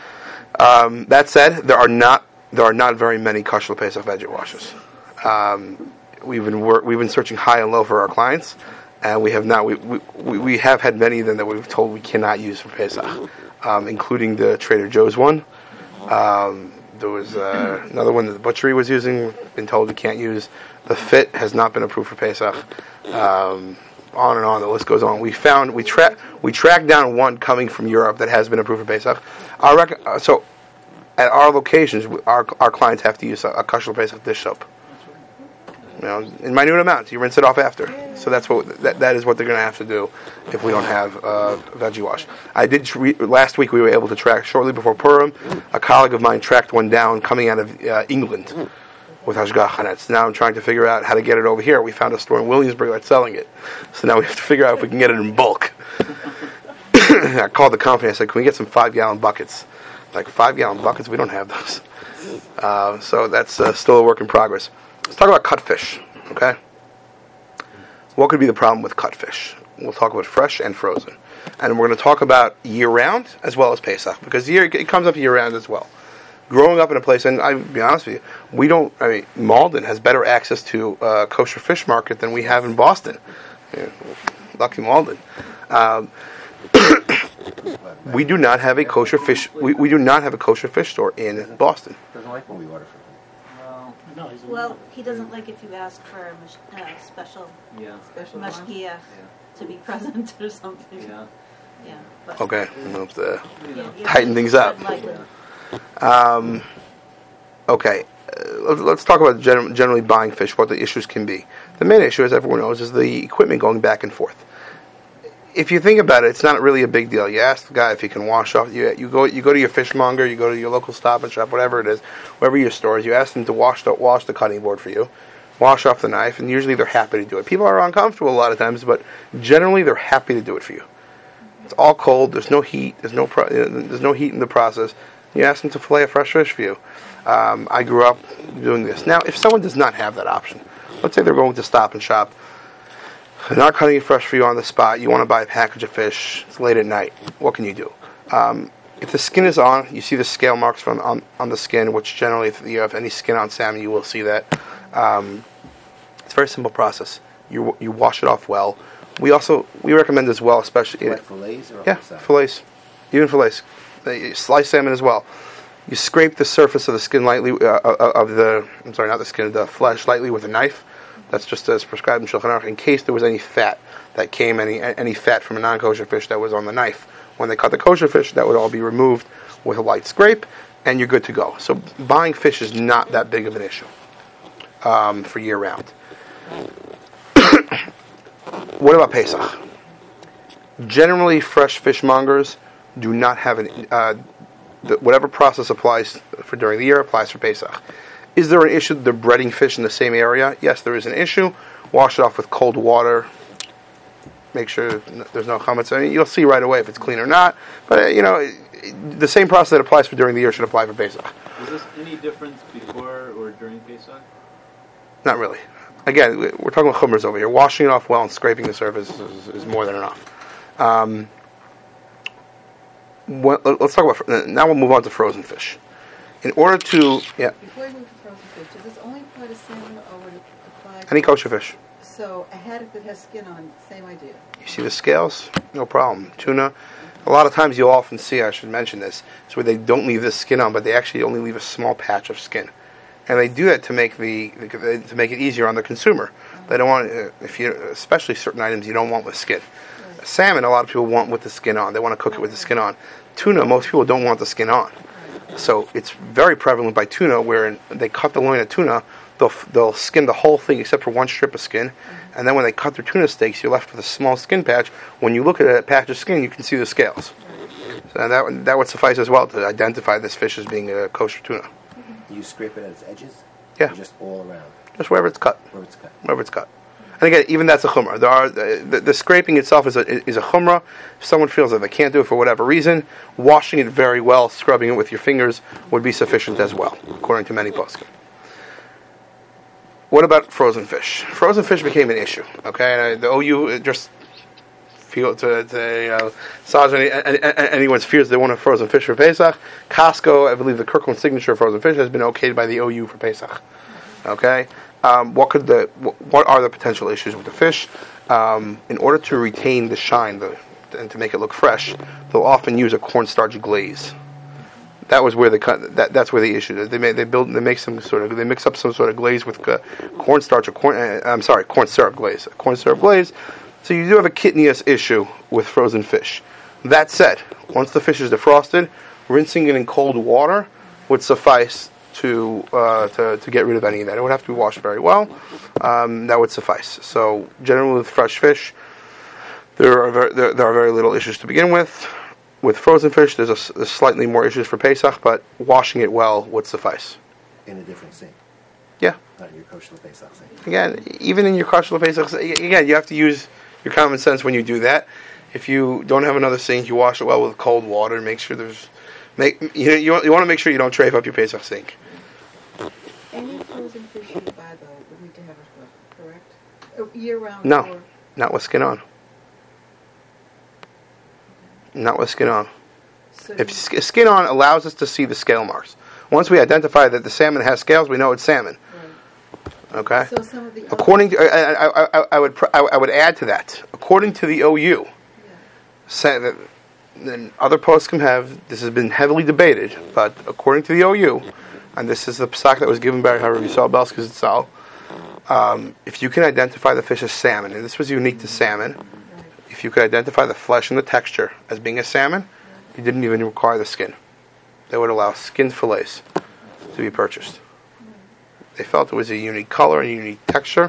Um, that said, there are not there are not very many kosher Pesach veggie washes. Um, we've been wor- we've been searching high and low for our clients. And we have not. We, we we have had many of them that we've told we cannot use for Pesach, um, including the Trader Joe's one. Um, there was uh, another one that the butchery was using. Been told we can't use. The Fit has not been approved for Pesach. Um, on and on. The list goes on. We found we track we tracked down one coming from Europe that has been approved for Pesach. Our rec- uh, so at our locations, our our clients have to use a, a kosher Pesach dish soap. You know, in minute amounts. You rinse it off after. So that's what that, that is what they're going to have to do if we don't have uh, veggie wash. I did tre- last week. We were able to track shortly before Purim. A colleague of mine tracked one down coming out of uh, England with Hashgach Hanetz. Now I'm trying to figure out how to get it over here. We found a store in Williamsburg that's selling it. So now we have to figure out if we can get it in bulk. I called the company. I said, "Can we get some five gallon buckets?" Like five gallon buckets? We don't have those. Uh, so that's uh, still a work in progress. Let's talk about cut fish, okay? What could be the problem with cut fish? We'll talk about fresh and frozen. And we're going to talk about year-round as well as Pesach, because year, it comes up year-round as well. Growing up in a place, and I'll be honest with you, we don't, I mean, Malden has better access to uh, kosher fish market than we have in Boston. Yeah, lucky Malden. Um, we do not have a kosher fish, we, we do not have a kosher fish store in Boston. Doesn't like when we order from him. No, he's a Well, he doesn't like if you ask for a mash- uh, special Yeah, Special lunch? mashgiach to be present or something. yeah. Yeah. But, Okay, we'll have to yeah, you tighten things up. would likely- Um, okay, uh, let's, let's talk about gen- generally buying fish, what the issues can be. The main issue, as everyone knows, is the equipment going back and forth. If you think about it, it's not really a big deal. You ask the guy if he can wash off. You, you go you go to your fishmonger, you go to your local Stop and Shop, whatever it is, wherever your store is. You ask them to wash the, wash the cutting board for you, wash off the knife, and usually they're happy to do it. People are uncomfortable a lot of times, but generally they're happy to do it for you. It's all cold. There's no heat. There's no pro- there's no heat in the process. You ask them to fillet a fresh fish for you. Um, I grew up doing this. Now, if someone does not have that option, let's say they're going to Stop and Shop, they're not cutting it fresh for you on the spot, you want to buy a package of fish, it's late at night, what can you do? Um, if the skin is on, you see the scale marks from on, on the skin, which generally, if you have any skin on salmon, you will see that. Um, it's a very simple process. You you wash it off well. We also, we recommend as well, especially... What, fillets or Yeah, upside? fillets. Even fillets. Uh, Sliced salmon as well. You scrape the surface of the skin lightly, uh, uh, of the, I'm sorry, not the skin, the flesh lightly with a knife. That's just as prescribed in Shulchan Aruch, in case there was any fat that came, any any fat from a non-kosher fish that was on the knife. When they cut the kosher fish, that would all be removed with a light scrape, and you're good to go. So buying fish is not that big of an issue um, for year-round. What about Pesach? Generally, fresh fishmongers do not have an, uh, the, whatever process applies for during the year applies for Pesach. Is there an issue that they're breading fish in the same area? Yes, there is an issue. Wash it off with cold water. Make sure there's no chametz. I mean, you'll see right away if it's clean or not. But uh, you know, the same process that applies for during the year should apply for Pesach. Is this any difference before or during Pesach? Not really. Again, we're talking about chumras over here. Washing it off well and scraping the surface is, is more than enough. Um, what, let's talk about. Now we'll move on to frozen fish. In order to, yeah. Before you move to frozen fish, does this only apply to salmon or would it apply to... Any kosher fish. So a haddock that has skin on, same idea. You see the scales? No problem. Tuna. A lot of times you'll often see, I should mention this, it's where they don't leave the skin on, but they actually only leave a small patch of skin. And they do that to make the to make it easier on the consumer. They don't want, if you, especially certain items you don't want with skin. Right. Salmon, a lot of people want with the skin on. They want to cook it with the skin on. Tuna, most people don't want the skin on. So it's very prevalent by tuna where they cut the loin of tuna, they'll they'll skin the whole thing except for one strip of skin, and then when they cut their tuna steaks, you're left with a small skin patch. When you look at a patch of skin, you can see the scales. So that that would suffice as well to identify this fish as being a kosher tuna. You scrape it at its edges? Yeah. Or just all around? Just wherever it's cut. Wherever it's cut. Wherever it's cut. And again, even that's a chumrah. There are the, the, the scraping itself is a is a chumrah. If someone feels that they can't do it for whatever reason, washing it very well, scrubbing it with your fingers would be sufficient as well, according to many poskim. What about frozen fish? Frozen fish became an issue. Okay, and I, the O U just feel to, to you know, massage any, any, anyone's fears they want a frozen fish for Pesach. Costco, I believe the Kirkland signature frozen fish has been okayed by the O U for Pesach. Okay. Um, what could the what are the potential issues with the fish? Um, in order to retain the shine the, and to make it look fresh, they'll often use a cornstarch glaze. That was where the that that's where the issue is. They make, they build they make some sort of they mix up some sort of glaze with uh, cornstarch or corn. Uh, I'm sorry, corn syrup glaze. Corn syrup glaze. So you do have a kitnius issue with frozen fish. That said, once the fish is defrosted, rinsing it in cold water would suffice to uh, to to get rid of any of that. It would have to be washed very well. Um, that would suffice. So generally with fresh fish, there are very, there, there are very little issues to begin with. With frozen fish, there's, a, there's slightly more issues for Pesach, but washing it well would suffice. In a different sink. Yeah. Not in your kosher Pesach sink. Again, even in your kosher Pesach, again, you have to use your common sense when you do that. If you don't have another sink, you wash it well with cold water. Make sure there's, make you know, you want, you want to make sure you don't trafe up your Pesach sink. Any frozen fish you buy, though, would need to have a scrub, correct? Uh, year-round? No, or? not with skin on. Not with skin on. So If sk- skin on allows us to see the scale marks. Once we identify that the salmon has scales, we know it's salmon. Right. Okay. So some of the According to, I, I, I, I would, pr- I, I would add to that. According to the O U, yeah. say that, then other poskim have. This has been heavily debated, but according to the O U, and this is the psak that was given by Harav Yisrael Belskis itself. Um, if you can identify the fish as salmon, and this was unique to salmon. If you could identify the flesh and the texture as being a salmon, you didn't even require the skin. They would allow skin fillets to be purchased. They felt it was a unique color and a unique texture,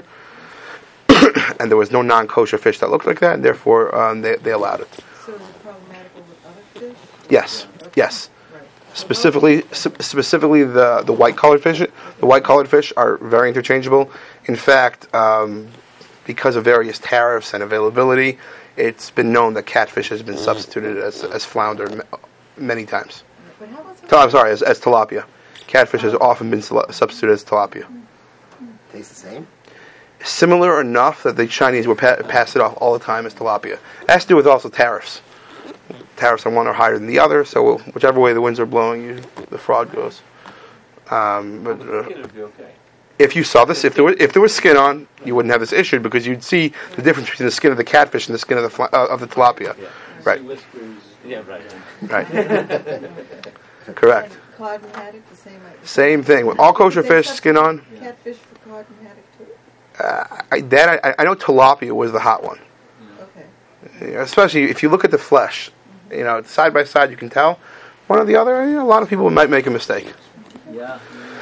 and there was no non-kosher fish that looked like that, and therefore um, they, they allowed it. So is it problematical with other fish? Yes, Okay. yes. Right. Specifically, sp- specifically the the white-colored fish. The white-colored fish are very interchangeable. In fact, um, because of various tariffs and availability, it's been known that catfish has been substituted as as flounder m- many times. But how about some Oh, I'm sorry, as, as tilapia. Catfish has often been sil- substituted as tilapia. Tastes the same? Similar enough that the Chinese would pa- pass it off all the time as tilapia. It has to do with also tariffs. Tariffs on one are higher than the other, so whichever way the winds are blowing, you, the fraud goes. Um, but, uh, Skin would be okay. if you saw this, if there was if there was skin on, you wouldn't have this issue because you'd see the difference between the skin of the catfish and the skin of the fl- uh, of the tilapia. Yeah. Right. Whiskers. Yeah, right. Right. Correct. and cod and haddock, the same idea? Same thing with all kosher They fish, skin on. substitute Catfish for cod and haddock too? Uh, I, that I, I know tilapia was the hot one, Okay. especially if you look at the flesh. You know, side by side, you can tell one or the other. You know, a lot of people might make a mistake. Yeah.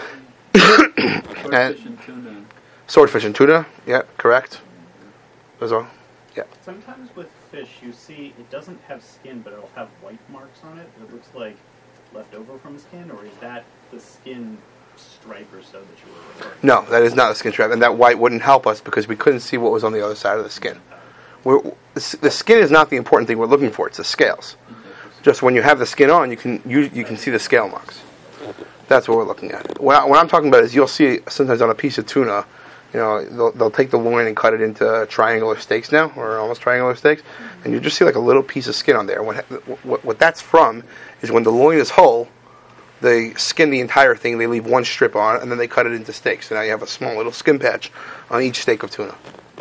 And- Swordfish and tuna. Swordfish and tuna, yeah, correct. That's all. Yeah. Sometimes with fish, you see it doesn't have skin, but it'll have white marks on it. It looks like left over from a skin, or is that the skin stripe or so that you were referring to? No, that is not a skin stripe, and that white wouldn't help us because we couldn't see what was on the other side of the skin. We're, the skin is not the important thing we're looking for; it's the scales. Just when you have the skin on, you can you, you can see the scale marks. That's what we're looking at. What, I, what I'm talking about is you'll see sometimes on a piece of tuna, you know, they'll, they'll take the loin and cut it into triangular steaks now, or almost triangular steaks, and you just see like a little piece of skin on there. What what, what that's from is when the loin is whole, they skin the entire thing, they leave one strip on, and then they cut it into steaks. So now you have a small little skin patch on each steak of tuna.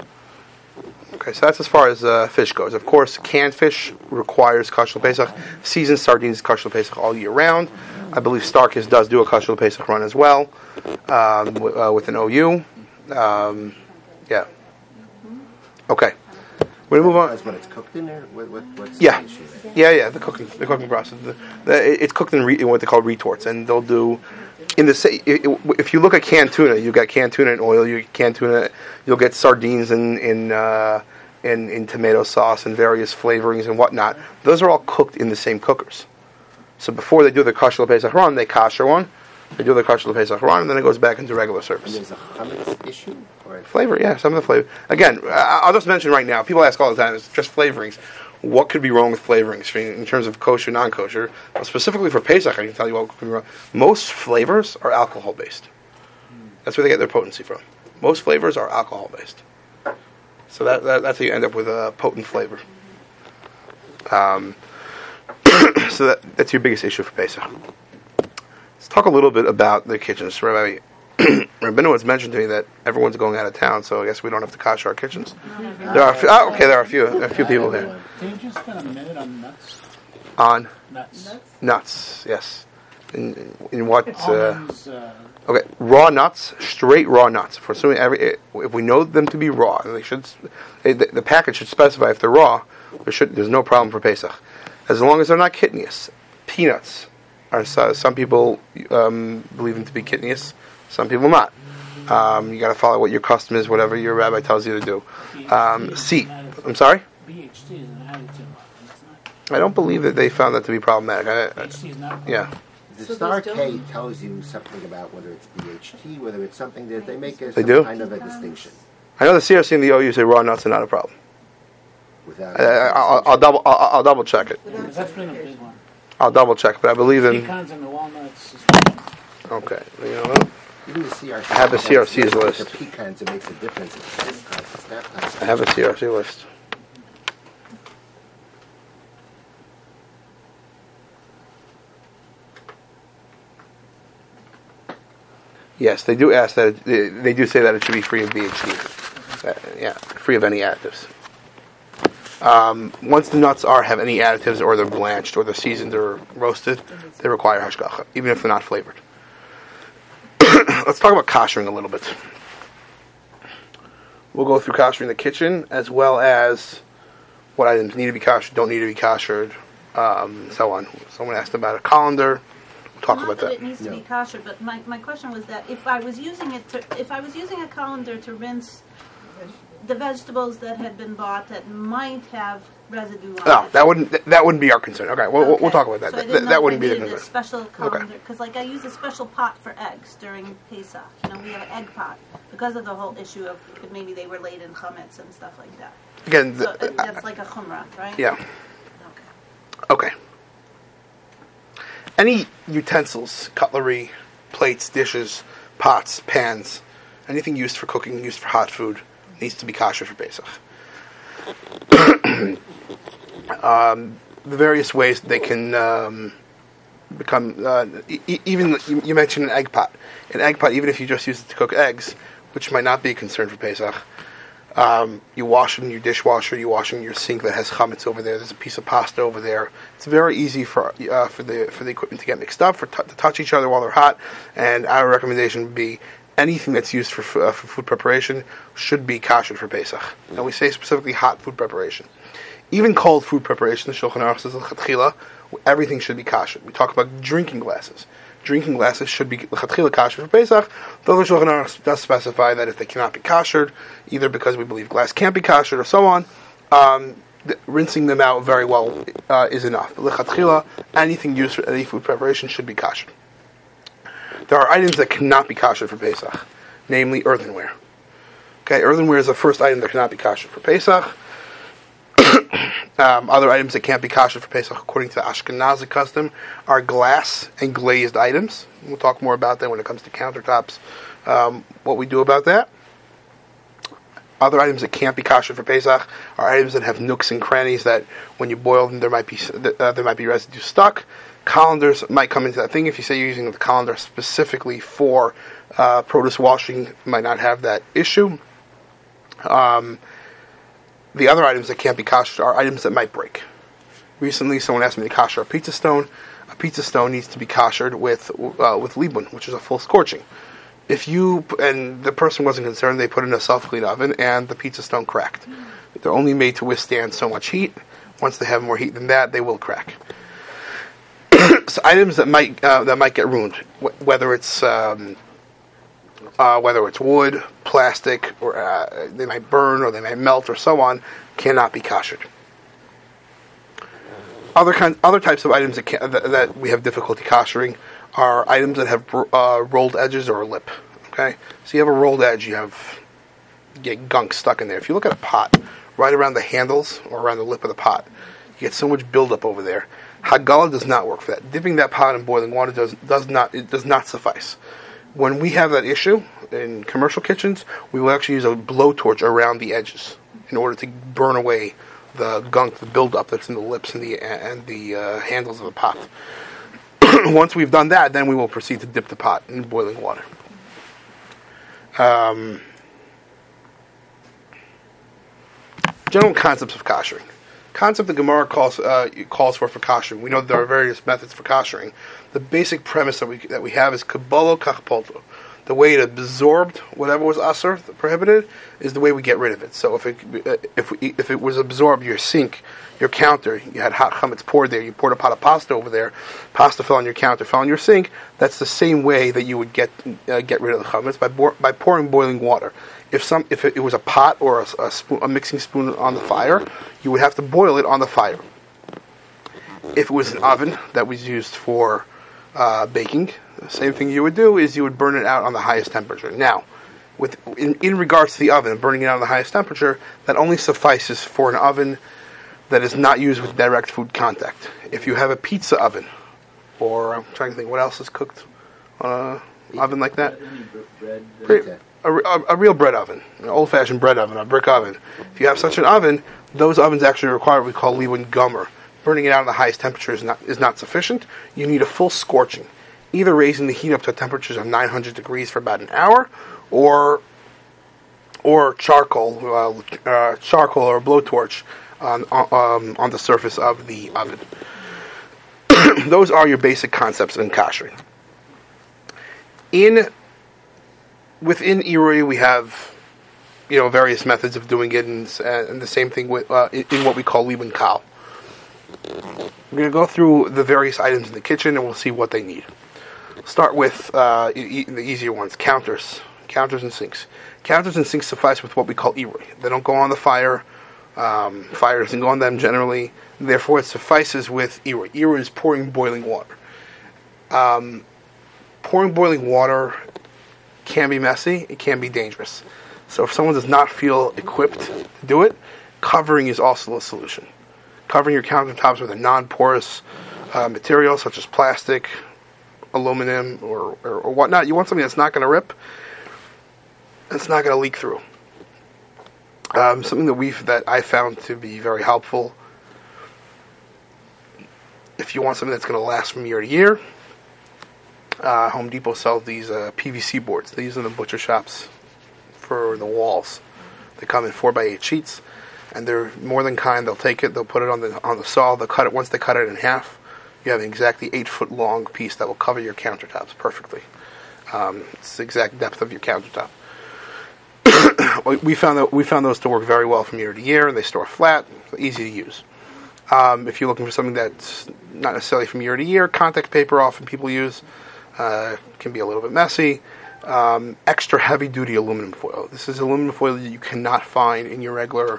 Okay, so that's as far as uh, fish goes. Of course, canned fish requires kosher Pesach. Seasoned sardines kosher Pesach all year round. I believe Starkist does do a kosher Pesach run as well, um, w- uh, with an O U. Um, yeah. Okay. We're gonna move on. That's when it's cooked in there. What, what, what's Yeah, the issue there? yeah, yeah. The cooking, the cooking process. The, the, it's cooked in, re, in what they call retorts, and they'll do in the sa- if you look at canned tuna, you got canned tuna in oil. You get canned tuna. You'll get sardines in in, uh, in in tomato sauce and various flavorings and whatnot. Those are all cooked in the same cookers. So before they do the kosher Pesach run, they kosher one. They do the kosher Pesach run, and then it goes back into regular And service. there's a chametz issue? Or Flavor, yeah, some of the flavor. Again, I'll just mention right now. People ask all the time, it's just flavorings. What could be wrong with flavorings in terms of kosher, non-kosher? Well, specifically for Pesach, I can tell you what could be wrong. Most flavors are alcohol-based. That's where they get their potency from. Most flavors are alcohol-based. So that, that that's how you end up with a potent flavor. Um, so that, that's your biggest issue for Pesach. Let's talk a little bit about the kitchens. Rabbi Rabinowitz mentioned to me that everyone's going out of town, so I guess we don't have to kosher our kitchens. There are a few, oh, okay, there are a few, there are a few people here. Can you just spend a minute on nuts? On Nuts. nuts, yes. In, in what? Uh, Almonds, uh, okay, raw nuts, straight raw nuts. For assuming every, if we know them to be raw, and they should, they, the, the package should specify if they're raw. There should, there's no problem for Pesach, as long as they're not kitnius. Peanuts are so, some people um, believe them to be kitnius. Some people not. Um, you got to follow what your custom is, whatever your rabbi tells you to do. Um, see, I'm sorry. B H T is an additive. It's not. I don't believe that they found that to be problematic. I, I, B H T is not. yeah. the So Star there's K still- tells you something about whether it's B H T, whether it's something that they make a, They some do? kind of a distinction. I know the C R C and the O U say raw nuts are not a problem. Without I, I, I'll, I'll double. I'll, I'll double check it. Because that's been a big one. I'll double check, but I believe in. Pecans and the walnuts. Is Okay. You know what? Even the C R C. I have the C R C's Like list. The pecans, it makes a difference. It's this type, it's that type. I have a C R C list. Yes, they do ask that. It, they, they do say that it should be free of B H T. Uh, yeah, free of any additives. Um, once the nuts are have any additives, or they're blanched, or they're seasoned, or roasted, they require hashgacha, even if they're not flavored. Let's talk about koshering a little bit. We'll go through koshering the kitchen, as well as what items need to be koshered, don't need to be koshered, um, so on. Someone asked about a colander. We'll talk Not about that that. it needs to No. be kosher, but my, my question was that if I was using it to, if I was using a colander to rinse the vegetables that had been bought that might have residue on No, it. that wouldn't that, that wouldn't be our concern. Okay, we'll, we'll- we'll Okay. talk about that. So I that didn't know that if wouldn't I be the needed a concern. special colander because, like, I use a special pot for eggs during Pesach. You know, we have an egg pot because of the whole issue of if maybe they were laid in chametz and stuff like that. Again, So the, uh, that's like a chumrah, right? yeah. Okay. Okay. Any utensils, cutlery, plates, dishes, pots, pans, anything used for cooking, used for hot food, needs to be kosher for Pesach. um, the various ways they can um, become, uh, e- even you, you mentioned an egg pot. An egg pot, even if you just use it to cook eggs, which might not be a concern for Pesach, um, you wash it in your dishwasher, you wash it in your sink that has chametz over there. There's a piece of pasta over there. It's very easy for uh, for the for the equipment to get mixed up, for t- to touch each other while they're hot. And our recommendation would be anything that's used for f- uh, for food preparation should be kosher for Pesach. And we say specifically hot food preparation. Even cold food preparation, the Shulchan Aruch says l'chatchila, everything should be kosher. We talk about drinking glasses. Drinking glasses should be l'chatchila kosher for Pesach, though the Shulchan Aruch does specify that if they cannot be koshered, either because we believe glass can't be koshered or so on, um, th- rinsing them out very well uh, is enough. Lechatchila, anything used for any food preparation should be kosher. There are items that cannot be kosher for Pesach, namely earthenware. Okay, earthenware is the first item that cannot be kosher for Pesach. um, other items that can't be kosher for Pesach, according to the Ashkenazi custom, are glass and glazed items. We'll talk more about that when it comes to countertops, um, what we do about that. Other items that can't be kosher for Pesach are items that have nooks and crannies that, when you boil them, there might be uh, there might be residue stuck. Colanders might come into that thing. If you say you're using the colander specifically for uh, produce washing, you might not have that issue. Um, the other items that can't be kosher are items that might break. Recently, someone asked me to kosher a pizza stone. A pizza stone needs to be koshered with uh, with libun, which is a full scorching. If you and the person wasn't concerned, they put it in a self-clean oven, and the pizza stone cracked. They're only made to withstand so much heat. Once they have more heat than that, they will crack. So items that might uh, that might get ruined, wh- whether it's um, uh, whether it's wood, plastic, or uh, they might burn or they might melt or so on, cannot be koshered. Other kind, other types of items that, can, that, that we have difficulty koshering are items that have uh, rolled edges or a lip. Okay, so you have a rolled edge, you have you get gunk stuck in there. If you look at a pot, right around the handles or around the lip of the pot, you get so much buildup over there. Hagala does not work for that. Dipping that pot in boiling water does does not it does not suffice. When we have that issue in commercial kitchens, we will actually use a blowtorch around the edges in order to burn away the gunk, the buildup that's in the lips and the and the uh, handles of the pot. Once we've done that, then we will proceed to dip the pot in boiling water. Um, general concepts of koshering. Concept the Gemara calls uh, calls for for koshering. We know that there are various methods for koshering. The basic premise that we that we have is kabbalah kachpolto. The way it absorbed whatever was asur, prohibited, is the way we get rid of it. So if it if we, if it was absorbed, your sink, your counter, you had hot chametz poured there, you poured a pot of pasta over there, pasta fell on your counter, fell on your sink. That's the same way that you would get uh, get rid of the chametz by bo- by pouring boiling water. If some, if it, it was a pot or a, a, spoon, a mixing spoon on the fire, you would have to boil it on the fire. If it was an oven that was used for uh, baking, the same thing you would do is you would burn it out on the highest temperature. Now, with in, in regards to the oven, burning it out on the highest temperature, that only suffices for an oven that is not used with direct food contact. If you have a pizza oven, or I'm trying to think what else is cooked on an oven like that. Bread, Bread. A, a, a real bread oven, an old-fashioned bread oven, a brick oven. If you have such an oven, those ovens actually require what we call liwin gomer. Burning it out at the highest temperature is not is not sufficient. You need a full scorching, either raising the heat up to temperatures of nine hundred degrees for about an hour, or or charcoal, uh, uh, charcoal or a blowtorch on um, on the surface of the oven. Those are your basic concepts in koshering. In Within Irui, we have, you know, various methods of doing it, and, uh, and the same thing with uh, in, in what we call libun kal. We're going to go through the various items in the kitchen, and we'll see what they need. Start with uh, e- the easier ones: counters, counters and sinks. Counters and sinks suffice with what we call Irui. They don't go on the fire. Um, fire doesn't go on them generally. Therefore, it suffices with Irui. Irui is pouring boiling water. Um, pouring boiling water can be messy, it can be dangerous. So if someone does not feel equipped to do it, covering is also a solution. Covering your countertops with a non-porous uh, material such as plastic, aluminum, or, or, or whatnot. You want something that's not going to rip, that's not going to leak through. Um, something that we've that I found to be very helpful. If you want something that's going to last from year to year, Uh, Home Depot sells these uh, P V C boards. They use them in butcher shops for the walls. They come in four by eight sheets, and they're more than kind. They'll take it, they'll put it on the on the saw, they'll cut it. Once they cut it in half, you have an exactly eight foot long piece that will cover your countertops perfectly. Um, it's the exact depth of your countertop. we found that we found those to work very well from year to year. They store flat, easy to use. Um, if you're looking for something that's not necessarily from year to year, contact paper often people use. Uh, can be a little bit messy. Um, extra heavy duty aluminum foil. This is aluminum foil that you cannot find in your regular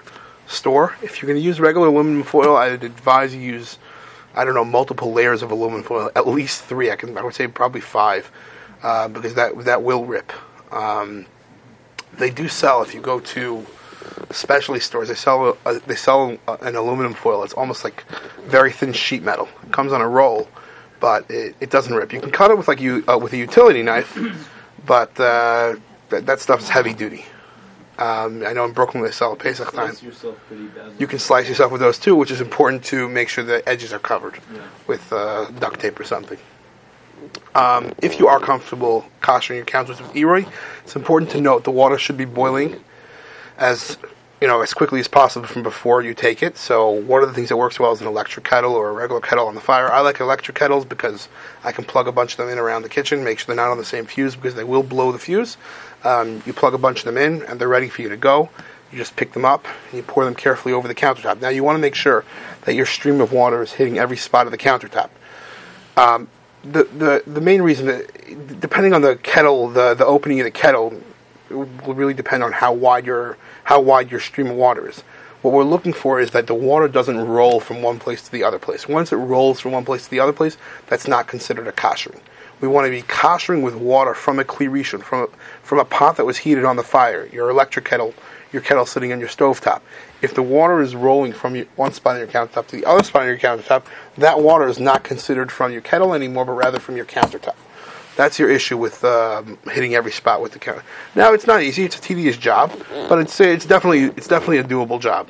store. If you're going to use regular aluminum foil, I would advise you use, I don't know, multiple layers of aluminum foil, at least three. I can, I would say probably five, uh, because that that will rip. Um, they do sell, if you go to specialty stores, they sell a, they sell a, an aluminum foil. It's almost like very thin sheet metal. It comes on a roll, but it, it doesn't rip. You can cut it with like you uh, with a utility knife, but uh, that, that stuff is heavy duty. Um, I know in Brooklyn they sell a Pesach time. Yourself pretty badly. You can slice yourself with those too, which is important to make sure the edges are covered Yeah. with uh, duct tape or something. Um, if you are comfortable koshering your counters with E-Roy, it's important to note the water should be boiling as you know as quickly as possible from before you take it. So one of the things that works well is an electric kettle or a regular kettle on the fire. I like electric kettles because I can plug a bunch of them in around the kitchen, make sure they're not on the same fuse because they will blow the fuse. Um, you plug a bunch of them in and they're ready for you to go. You just pick them up and you pour them carefully over the countertop. Now you want to make sure that your stream of water is hitting every spot of the countertop. Um, the, the the main reason that, depending on the kettle, the, the opening of the kettle will really depend on how wide your how wide your stream of water is. What we're looking for is that the water doesn't roll from one place to the other place. Once it rolls from one place to the other place, that's not considered a koshering. We want to be koshering with water from a kli rishon, from a, from a pot that was heated on the fire, your electric kettle, your kettle sitting on your stovetop. If the water is rolling from your, one spot on your countertop to the other spot on your countertop, that water is not considered from your kettle anymore, but rather from your countertop. That's your issue with um, hitting every spot with the counter. Now, it's not easy; it's a tedious job, but it's it's definitely it's definitely a doable job.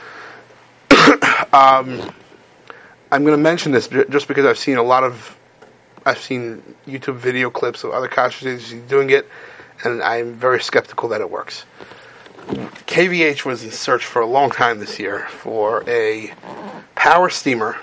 um, I'm going to mention this just because I've seen a lot of I've seen YouTube video clips of other kosher agencies doing it, and I'm very skeptical that it works. K V H was in search for a long time this year for a power steamer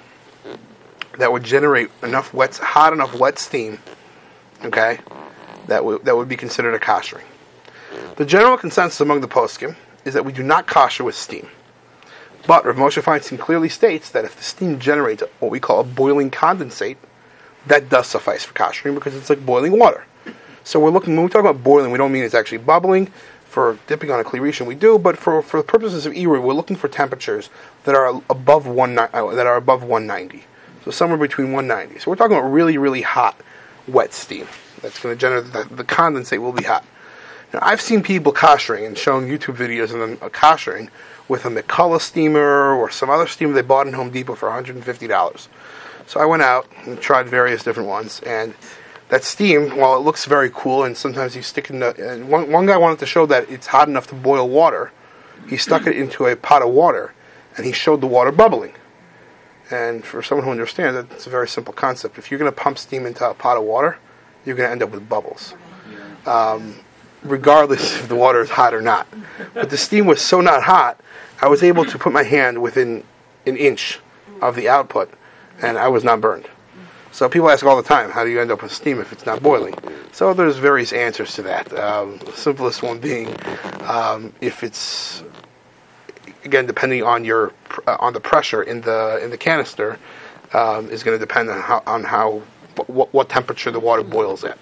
that would generate enough wet, hot enough wet steam, okay, that would that would be considered a koshering. The general consensus among the poskim is that we do not kosher with steam. But Rav Moshe Feinstein clearly states that if the steam generates what we call a boiling condensate, that does suffice for koshering because it's like boiling water. So we're looking, when we talk about boiling, we don't mean it's actually bubbling. For dipping on a kli rishon we do, but for, for the purposes of E-Roy, we're looking for temperatures that are above one uh, that are above one ninety. So somewhere between one ninety. So we're talking about really, really hot, wet steam. That's going to generate, the, the condensate will be hot. Now, I've seen people koshering and shown YouTube videos of them uh, koshering with a McCullough steamer or some other steamer they bought in Home Depot for one hundred fifty dollars. So I went out and tried various different ones, and that steam, while it looks very cool, and sometimes you stick in the... And one, one guy wanted to show that it's hot enough to boil water. He stuck it into a pot of water, and he showed the water bubbling. And for someone who understands it, it's a very simple concept. If you're going to pump steam into a pot of water, you're going to end up with bubbles. Um, regardless if the water is hot or not. But the steam was so not hot, I was able to put my hand within an inch of the output, and I was not burned. So people ask all the time, how do you end up with steam if it's not boiling? So there's various answers to that. Um, the simplest one being, um, if it's, again, depending on your uh, on the pressure in the in the canister, um, is going to depend on how on how what, what temperature the water boils at.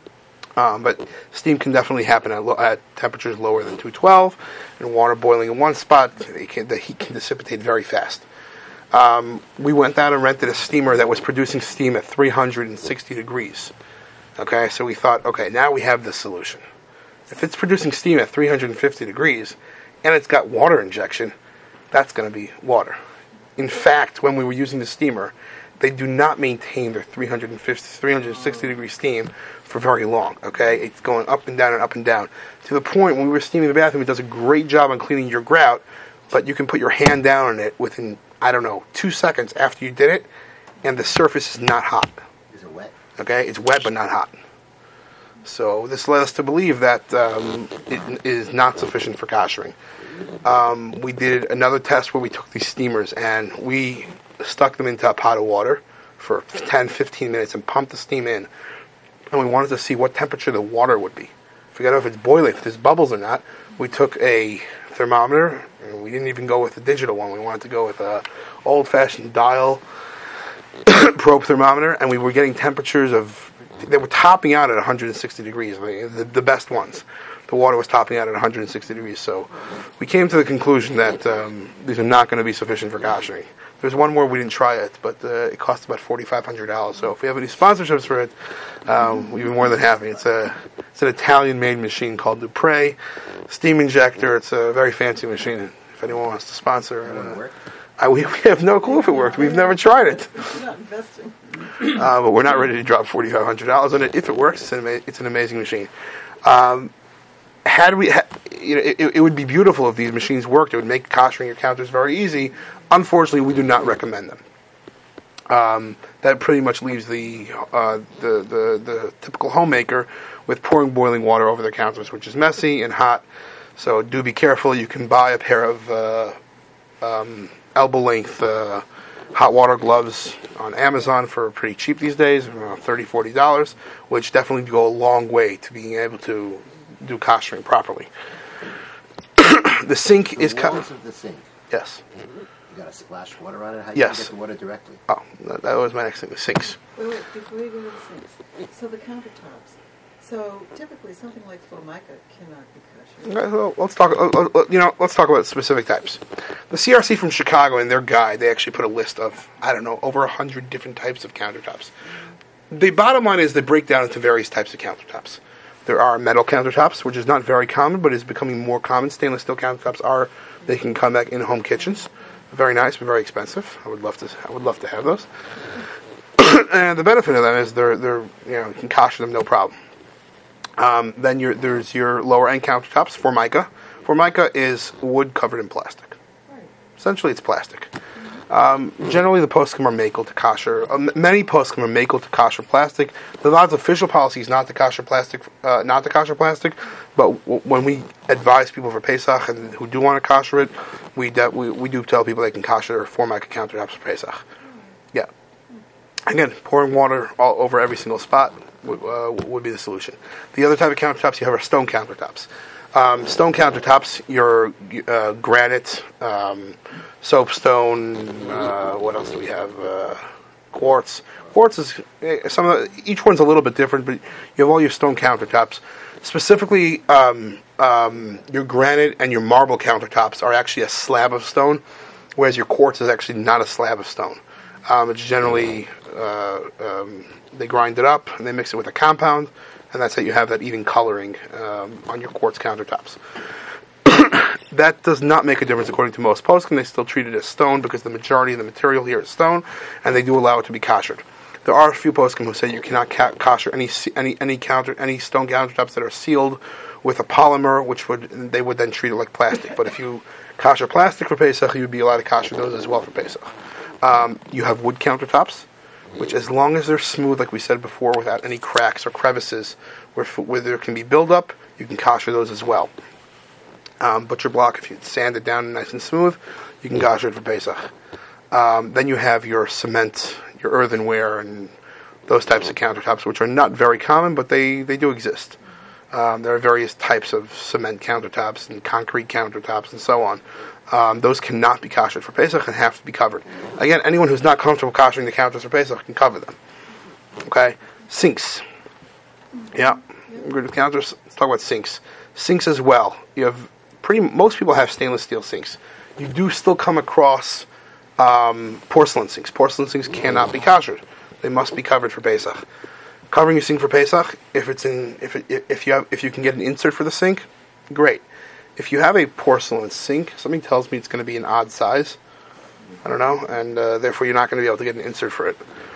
Um, but steam can definitely happen at, lo- at temperatures lower than two twelve, and water boiling in one spot, it can, the heat can dissipate very fast. Um, we went out and rented a steamer that was producing steam at three hundred sixty degrees. Okay, so we thought, okay, now we have the solution. If it's producing steam at three hundred fifty degrees, and it's got water injection, that's going to be water. In fact, when we were using the steamer, they do not maintain their three hundred fifty, three hundred sixty degree steam for very long, okay? It's going up and down and up and down. To the point, when we were steaming the bathroom, it does a great job on cleaning your grout, but you can put your hand down on it within, I don't know, two seconds after you did it, and the surface is not hot. Is it wet? Okay, it's wet but not hot. So this led us to believe that um, it is not sufficient for koshering. Um, we did another test where we took these steamers and we stuck them into a pot of water for ten, fifteen minutes and pumped the steam in. And we wanted to see what temperature the water would be. Forget if it's boiling, if there's bubbles or not. We took a thermometer, and we didn't even go with the digital one. We wanted to go with a old-fashioned dial probe thermometer, and we were getting temperatures of they were topping out at one hundred sixty degrees. I mean, the, the best ones. The water was topping out at one hundred sixty degrees. So we came to the conclusion that um, these are not going to be sufficient for koshering. There's one more we didn't try it, but uh, it costs about forty-five hundred dollars. So if we have any sponsorships for it, um, we'd be more than happy. It's a it's an Italian-made machine called Dupre steam injector. It's a very fancy machine. If anyone wants to sponsor, uh, I, we, we have no clue if it worked. We've never tried it. You're not investing. Uh, but we're not ready to drop forty-five hundred dollars on it. If it works, it's an, ama- it's an amazing machine. Um, had we, ha- you know, it, it would be beautiful if these machines worked. It would make koshering your counters very easy. Unfortunately, we do not recommend them. Um, that pretty much leaves the, uh, the the the typical homemaker with pouring boiling water over their counters, which is messy and hot. So do be careful. You can buy a pair of uh, um, elbow-length uh, hot water gloves on Amazon for pretty cheap these days, around thirty dollars, forty dollars, which definitely go a long way to being able to do koshering properly. The sink The is... Co- walls of the sink. yes. You got to splash water on it? How Yes. do you get the water directly? Oh, that, that was my next thing, the sinks. Wait, wait, before you go to the sinks. So the countertops. So typically something like Formica cannot be kosher. Okay, well, let's talk. Uh, uh, you know, let's talk about specific types. The C R C from Chicago, in their guide, they actually put a list of I don't know over a hundred different types of countertops. The bottom line is they break down into various types of countertops. There are metal countertops, which is not very common, but is becoming more common. Stainless steel countertops are they can come back in home kitchens. Very nice, but very expensive. I would love to. I would love to have those. And the benefit of them is they're they're you know you can kosher them no problem. Um, then your, there's your lower end countertops, Formica. Formica is wood covered in plastic. Right. Essentially, it's plastic. Um, generally, the poskim are makel to kosher. Uh, m- many poskim are makel to kosher plastic. The Lod's official policy is not to kosher plastic, uh, not to kosher plastic. But w- when we advise people for Pesach and who do want to kosher it, we, de- we we do tell people they can kosher Formica countertops for Pesach. Yeah. Again, pouring water all over every single spot would, uh, would be the solution. The other type of countertops you have are stone countertops. Um, stone countertops, your uh, granite, um, soapstone. Uh, what else do we have? Uh, quartz. Quartz is eh, some of the, each one's a little bit different, but you have all your stone countertops. Specifically, um, um, your granite and your marble countertops are actually a slab of stone, whereas your quartz is actually not a slab of stone. Um, it's generally uh, um, they grind it up and they mix it with a compound, and that's how you have that even coloring um, on your quartz countertops. That does not make a difference according to most poskim. They still treat it as stone because the majority of the material here is stone, and they do allow it to be koshered. There are a few poskim who say you cannot ca- kosher any any any counter any stone countertops that are sealed with a polymer, which would they would then treat it like plastic. But if you kosher plastic for Pesach, you would be allowed to kosher those as well for Pesach. Um, you have wood countertops, which as long as they're smooth, like we said before, without any cracks or crevices where, where there can be buildup, you can kosher those as well. Um, butcher block, if you sand it down nice and smooth, you can kosher it for Pesach. Um, then you have your cement, your earthenware, and those types of countertops, which are not very common, but they, they do exist. Um, there are various types of cement countertops and concrete countertops and so on. Um, those cannot be koshered for Pesach and have to be covered. Again, anyone who's not comfortable koshering the counters for Pesach can cover them. Okay? Sinks. Yeah. Good with counters. Let's talk about sinks. Sinks as well. You have pretty. Most people have stainless steel sinks. You do still come across um, porcelain sinks. Porcelain sinks cannot be koshered. They must be covered for Pesach. Covering your sink for Pesach, if it's in, if it, if you have, if you can get an insert for the sink, great. If you have a porcelain sink, something tells me it's going to be an odd size. I don't know, and uh, therefore you're not going to be able to get an insert for it.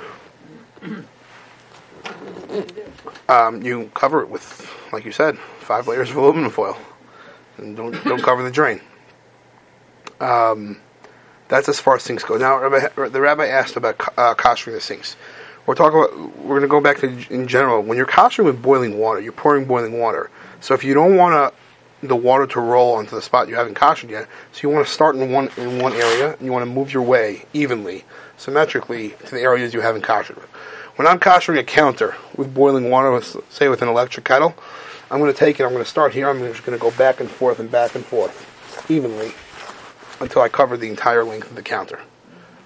Um, you cover it with, like you said, five layers of aluminum foil, and don't don't cover the drain. Um, that's as far as sinks go. Now, Rabbi, the rabbi asked about uh, koshering the sinks. We're talking about. We're going to go back to in general. When you're koshering with boiling water, you're pouring boiling water. So if you don't want to the water to roll onto the spot you haven't koshered yet, so you want to start in one in one area, and you want to move your way evenly, symmetrically to the areas you haven't koshered. When I'm koshering a counter with boiling water, with, say with an electric kettle, I'm going to take it. I'm going to start here. I'm just going to go back and forth and back and forth evenly until I cover the entire length of the counter.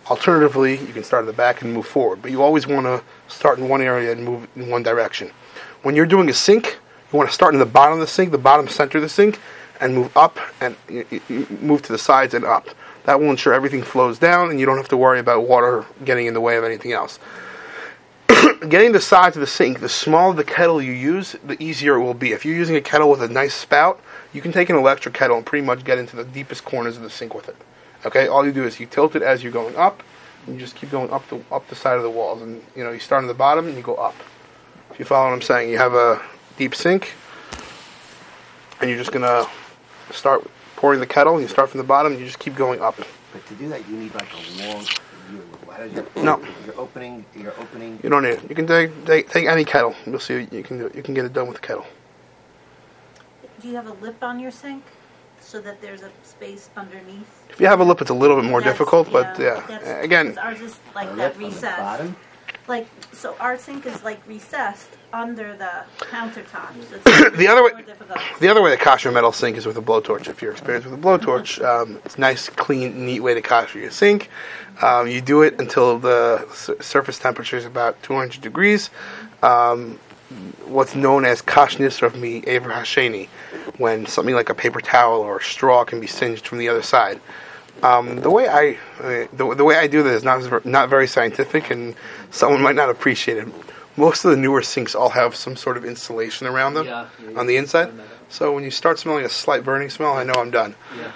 Alternatively, you can start at the back and move forward, but you always want to start in one area and move in one direction. When you're doing a sink, you want to start in the bottom of the sink, the bottom center of the sink, and move up and you, you move to the sides and up. That will ensure everything flows down and you don't have to worry about water getting in the way of anything else. Getting the sides of the sink, the smaller the kettle you use, the easier it will be. If you're using a kettle with a nice spout, you can take an electric kettle and pretty much get into the deepest corners of the sink with it. Okay, all you do is you tilt it as you're going up, and you just keep going up the up the side of the walls. And you know, you start on the bottom and you go up. If you follow what I'm saying, you have a deep sink, and you're just gonna start pouring the kettle, and you start from the bottom, and you just keep going up. But to do that, you need like a long view. How does your, No. You're opening. You're opening. You don't need it. You can take, take take any kettle. You'll see you can do it. You can get it done with the kettle. Do you have a lip on your sink so that there's a space underneath? If you have a lip, it's a little bit more That's- difficult, but yeah, yeah, that's- again, because ours is like A that lip on the recessed. bottom? Like, so our sink is like recessed under the countertop. So it's The other way- more difficult. the other way to kosher a metal sink is with a blowtorch. If you're experienced with a blowtorch, um, it's a nice, clean, neat way to kosher your sink. Um, you do it until the s- surface temperature is about two hundred degrees. Um, what's known as kashnus of mi aver hasheni, when something like a paper towel or a straw can be singed from the other side. Um, the way I uh, the, the way I do this is not ver- not very scientific, and someone might not appreciate it. Most of the newer sinks all have some sort of insulation around them Yeah, yeah, yeah. on the inside. So when you start smelling a slight burning smell, I know I'm done. Yeah.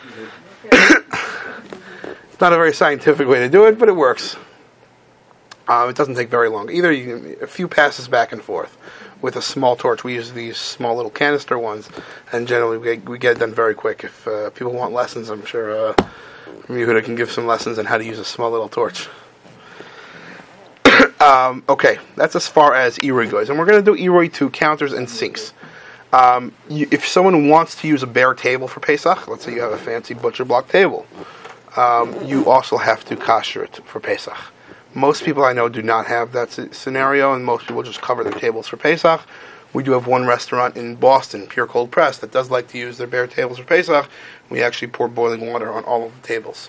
It's not a very scientific way to do it, but it works. Um, it doesn't take very long. Either you, a few passes back and forth with a small torch. We use these small little canister ones, and generally we get, we get it done very quick. If uh, people want lessons, I'm sure uh, Yehuda can give some lessons on how to use a small little torch. um, okay, that's as far as E-Roy goes. And we're going to do E-Roy to counters and sinks. Um, you, if someone wants to use a bare table for Pesach, let's say you have a fancy butcher block table, um, you also have to kosher it for Pesach. Most people I know do not have that scenario, and most people just cover their tables for Pesach. We do have one restaurant in Boston, Pure Cold Press, that does like to use their bare tables for Pesach. We actually pour boiling water on all of the tables.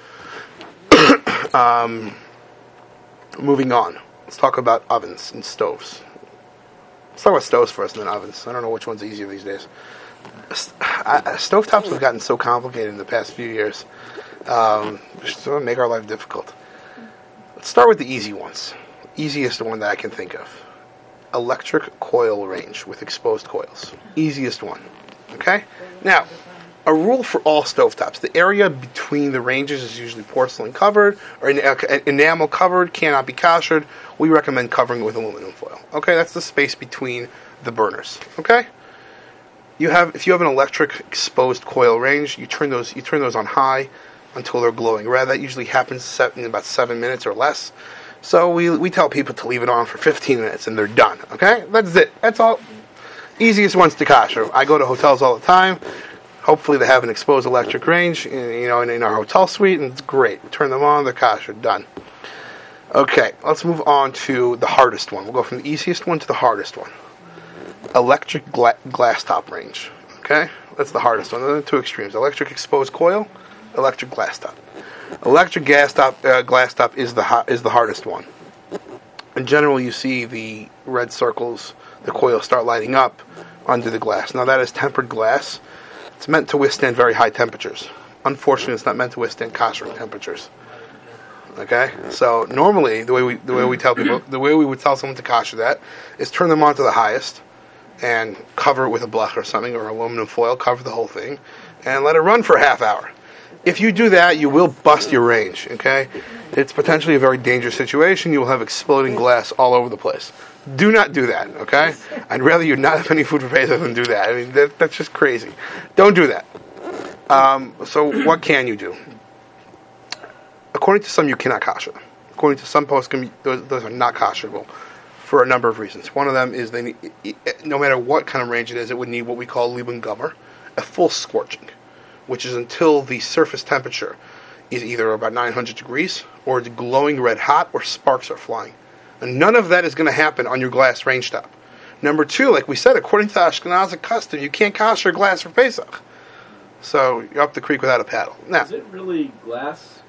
um, moving on. Let's talk about ovens and stoves. Let's talk about stoves first and then ovens. I don't know which one's easier these days. Uh, stovetops have gotten so complicated in the past few years. Um, just to make our life difficult. Let's start with the easy ones. Easiest one that I can think of. Electric coil range with exposed coils. Easiest one. Okay? Now, a rule for all stovetops. The area between the ranges is usually porcelain covered or enamel covered, cannot be koshered. We recommend covering it with aluminum foil. Okay? That's the space between the burners. Okay? You have, if you have an electric exposed coil range, you turn those you turn those on high until they're glowing red. That usually happens in about seven minutes or less. So we we tell people to leave it on for fifteen minutes and they're done. Okay? That's it. That's all. Easiest ones to kosher. I go to hotels all the time. Hopefully they have an exposed electric range, you know, in, in our hotel suite, and it's great. We turn them on, they're kosher. Done. Okay, let's move on to the hardest one. We'll go from the easiest one to the hardest one. Electric gla- glass top range. Okay? That's the hardest one. Those are the two extremes. Electric exposed coil, electric glass top. Electric gas top, uh, glass top is the ho- is the hardest one. In general, you see the red circles, the coils start lighting up under the glass. Now that is tempered glass. It's meant to withstand very high temperatures. Unfortunately, it's not meant to withstand koshering temperatures. Okay, so normally the way we the way we tell people the way we would tell someone to kosher that is turn them on to the highest and cover it with a blech or something or aluminum foil, cover the whole thing, and let it run for a half hour. If you do that, you will bust your range. Okay, it's potentially a very dangerous situation. You will have exploding glass all over the place. Do not do that. Okay, I'd rather you not have any food for Pesach than do that. I mean, that, that's just crazy. Don't do that. Um, so, what can you do? According to some, you cannot kosher them. According to some poskim, those, those are not kosherable for a number of reasons. One of them is they need, no matter what kind of range it is, it would need what we call liban gomer, a full scorching, which is until the surface temperature is either about nine hundred degrees or it's glowing red hot or sparks are flying. And none of that is going to happen on your glass range top. Number two, like we said, according to Ashkenazic custom, you can't kosher glass for Pesach. So you're up the creek without a paddle. Now, is it really glass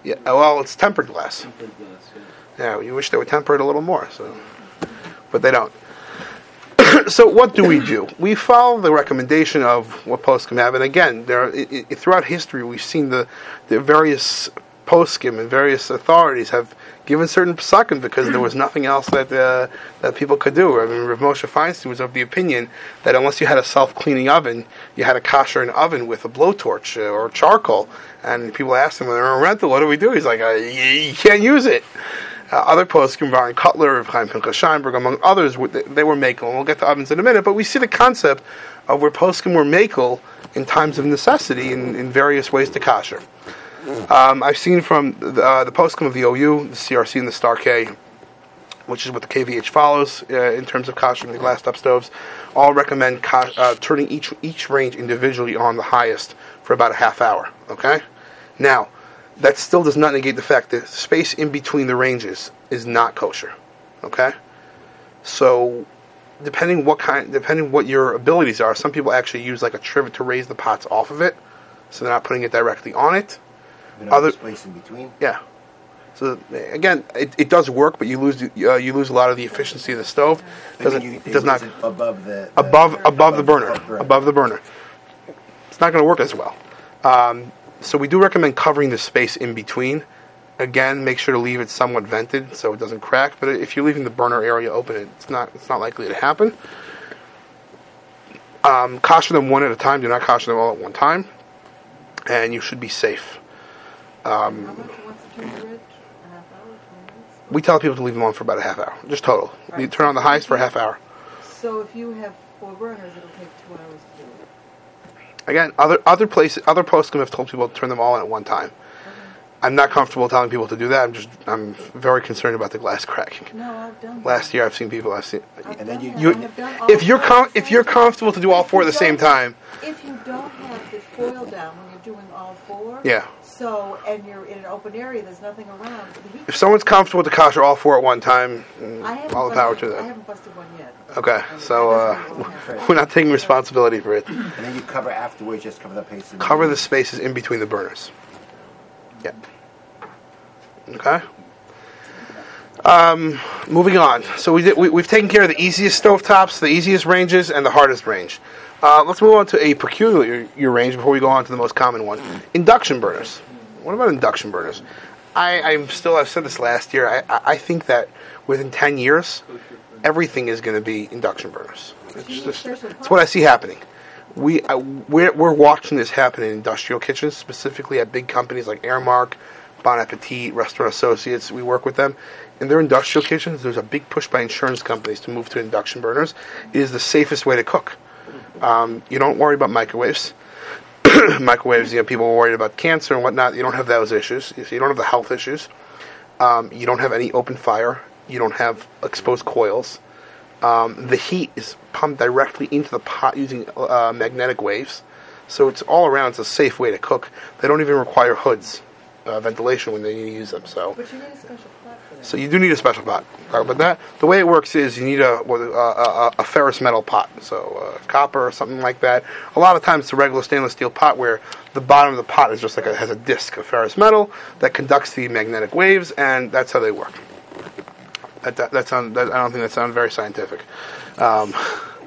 Yeah, well, it's tempered glass. Tempered glass, yeah. Yeah, you wish they would temper it a little more, so, but they don't. So what do we do? We follow the recommendation of what poskim have, and again, there are, i i throughout history we've seen the the various poskim and various authorities have given certain psakim because there was nothing else that uh, that people could do. I mean, Rav Moshe Feinstein was of the opinion that unless you had a self-cleaning oven, you had a kosher an oven with a blowtorch uh, or charcoal. And people asked him when they're on rental, "What do we do?" He's like, uh, you, "You can't use it." Uh, other poskim, Baron Cutler, Rav Chaim Pinchas Scheinberg, among others, were, they, they were makel. And we'll get to ovens in a minute, but we see the concept of where poskim were makel in times of necessity in, in various ways to kosher. Um, I've seen from the, uh, the poskim of the O U, the C R C, and the Star K, which is what the K V H follows uh, in terms of koshering the glass top stoves, all recommend ko- uh, turning each each range individually on the highest for about a half hour. Okay, now that still does not negate the fact that space in between the ranges is not kosher. Okay, so depending what kind, depending what your abilities are, some people actually use like a trivet to raise the pots off of it, so they're not putting it directly on it. You know, Other space in between. Yeah. So again, it, it does work, but you lose uh, you lose a lot of the efficiency of the stove. Doesn't You, it does not it above the, the above above the burner above burner. above the burner. It's not going to work as well. Um, so we do recommend covering the space in between. Again, make sure to leave it somewhat vented so it doesn't crack. But if you're leaving the burner area open, it's not it's not likely to happen. Um, kosher them one at a time. Do not kosher them all at one time, and you should be safe. Um, How much once it turns red? A half hour, twenty minutes? we tell people to leave them on for about a half hour, just total. You Right. turn on the highest for a half hour. So if you have four burners, it'll take two hours to do it. Again, other other places, other poskim have told people to turn them all on at one time. I'm not comfortable telling people to do that. I'm just I'm very concerned about the glass cracking. No, I've done that. Last year, I've seen people. I've seen. I've And then done you- that. You, I have done all if you're five com- at the if you're same comfortable to do all If four at you the same don't- time, If you don't have the foil down when you're doing all four, yeah. so, and you're in an open area, there's nothing around. the heat- If someone's comfortable with the kosher all four at one time, mm, I haven't all the power busted, to I them. haven't busted one yet. Okay, so uh, Right. we're not taking responsibility for it. And then you cover afterwards, just cover the pace. in Cover the between. spaces in between the burners. Yeah. Okay. Um, moving on. So we did, we, we've taken care of the easiest stovetops, the easiest ranges, and the hardest range. Uh, let's move on to a peculiar your range before we go on to the most common one. Induction burners. What about induction burners? I, I'm still, I've said this last year, I, I I think that within ten years, everything is going to be induction burners. It's, just, it's what I see happening. We, uh, we're, we're watching this happen in industrial kitchens, specifically at big companies like Airmark, Bon Appetit, Restaurant Associates. We work with them. In their industrial kitchens, there's a big push by insurance companies to move to induction burners. It is the safest way to cook. Um, you don't worry about microwaves. Microwaves, you know, people are worried about cancer and whatnot. You don't have those issues. You don't have the health issues. Um, you don't have any open fire. You don't have exposed coils. Um, the heat is pumped directly into the pot using uh, magnetic waves. So it's all around. It's a safe way to cook. They don't even require hoods, uh, ventilation when they need to use them. So. But you need a special pot for that. So you do need a special pot. But that the way it works is you need a a, a, a ferrous metal pot, so uh, copper or something like that. A lot of times it's a regular stainless steel pot where the bottom of the pot is just like a, has a disc of ferrous metal that conducts the magnetic waves, and that's how they work. That, that, that sound, that, I don't think that sounds very scientific. Um,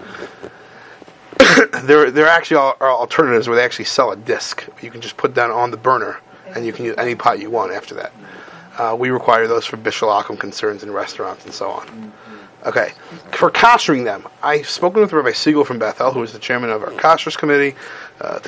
there there actually are, are alternatives where they actually sell a disc you can just put down on the burner, and you can use any pot you want after that. Uh, we require those for Bishul Akum concerns in restaurants and so on. Okay. For koshering them, I've spoken with Rabbi Siegel from Bethel, who is the chairman of our Kashrus committee, uh,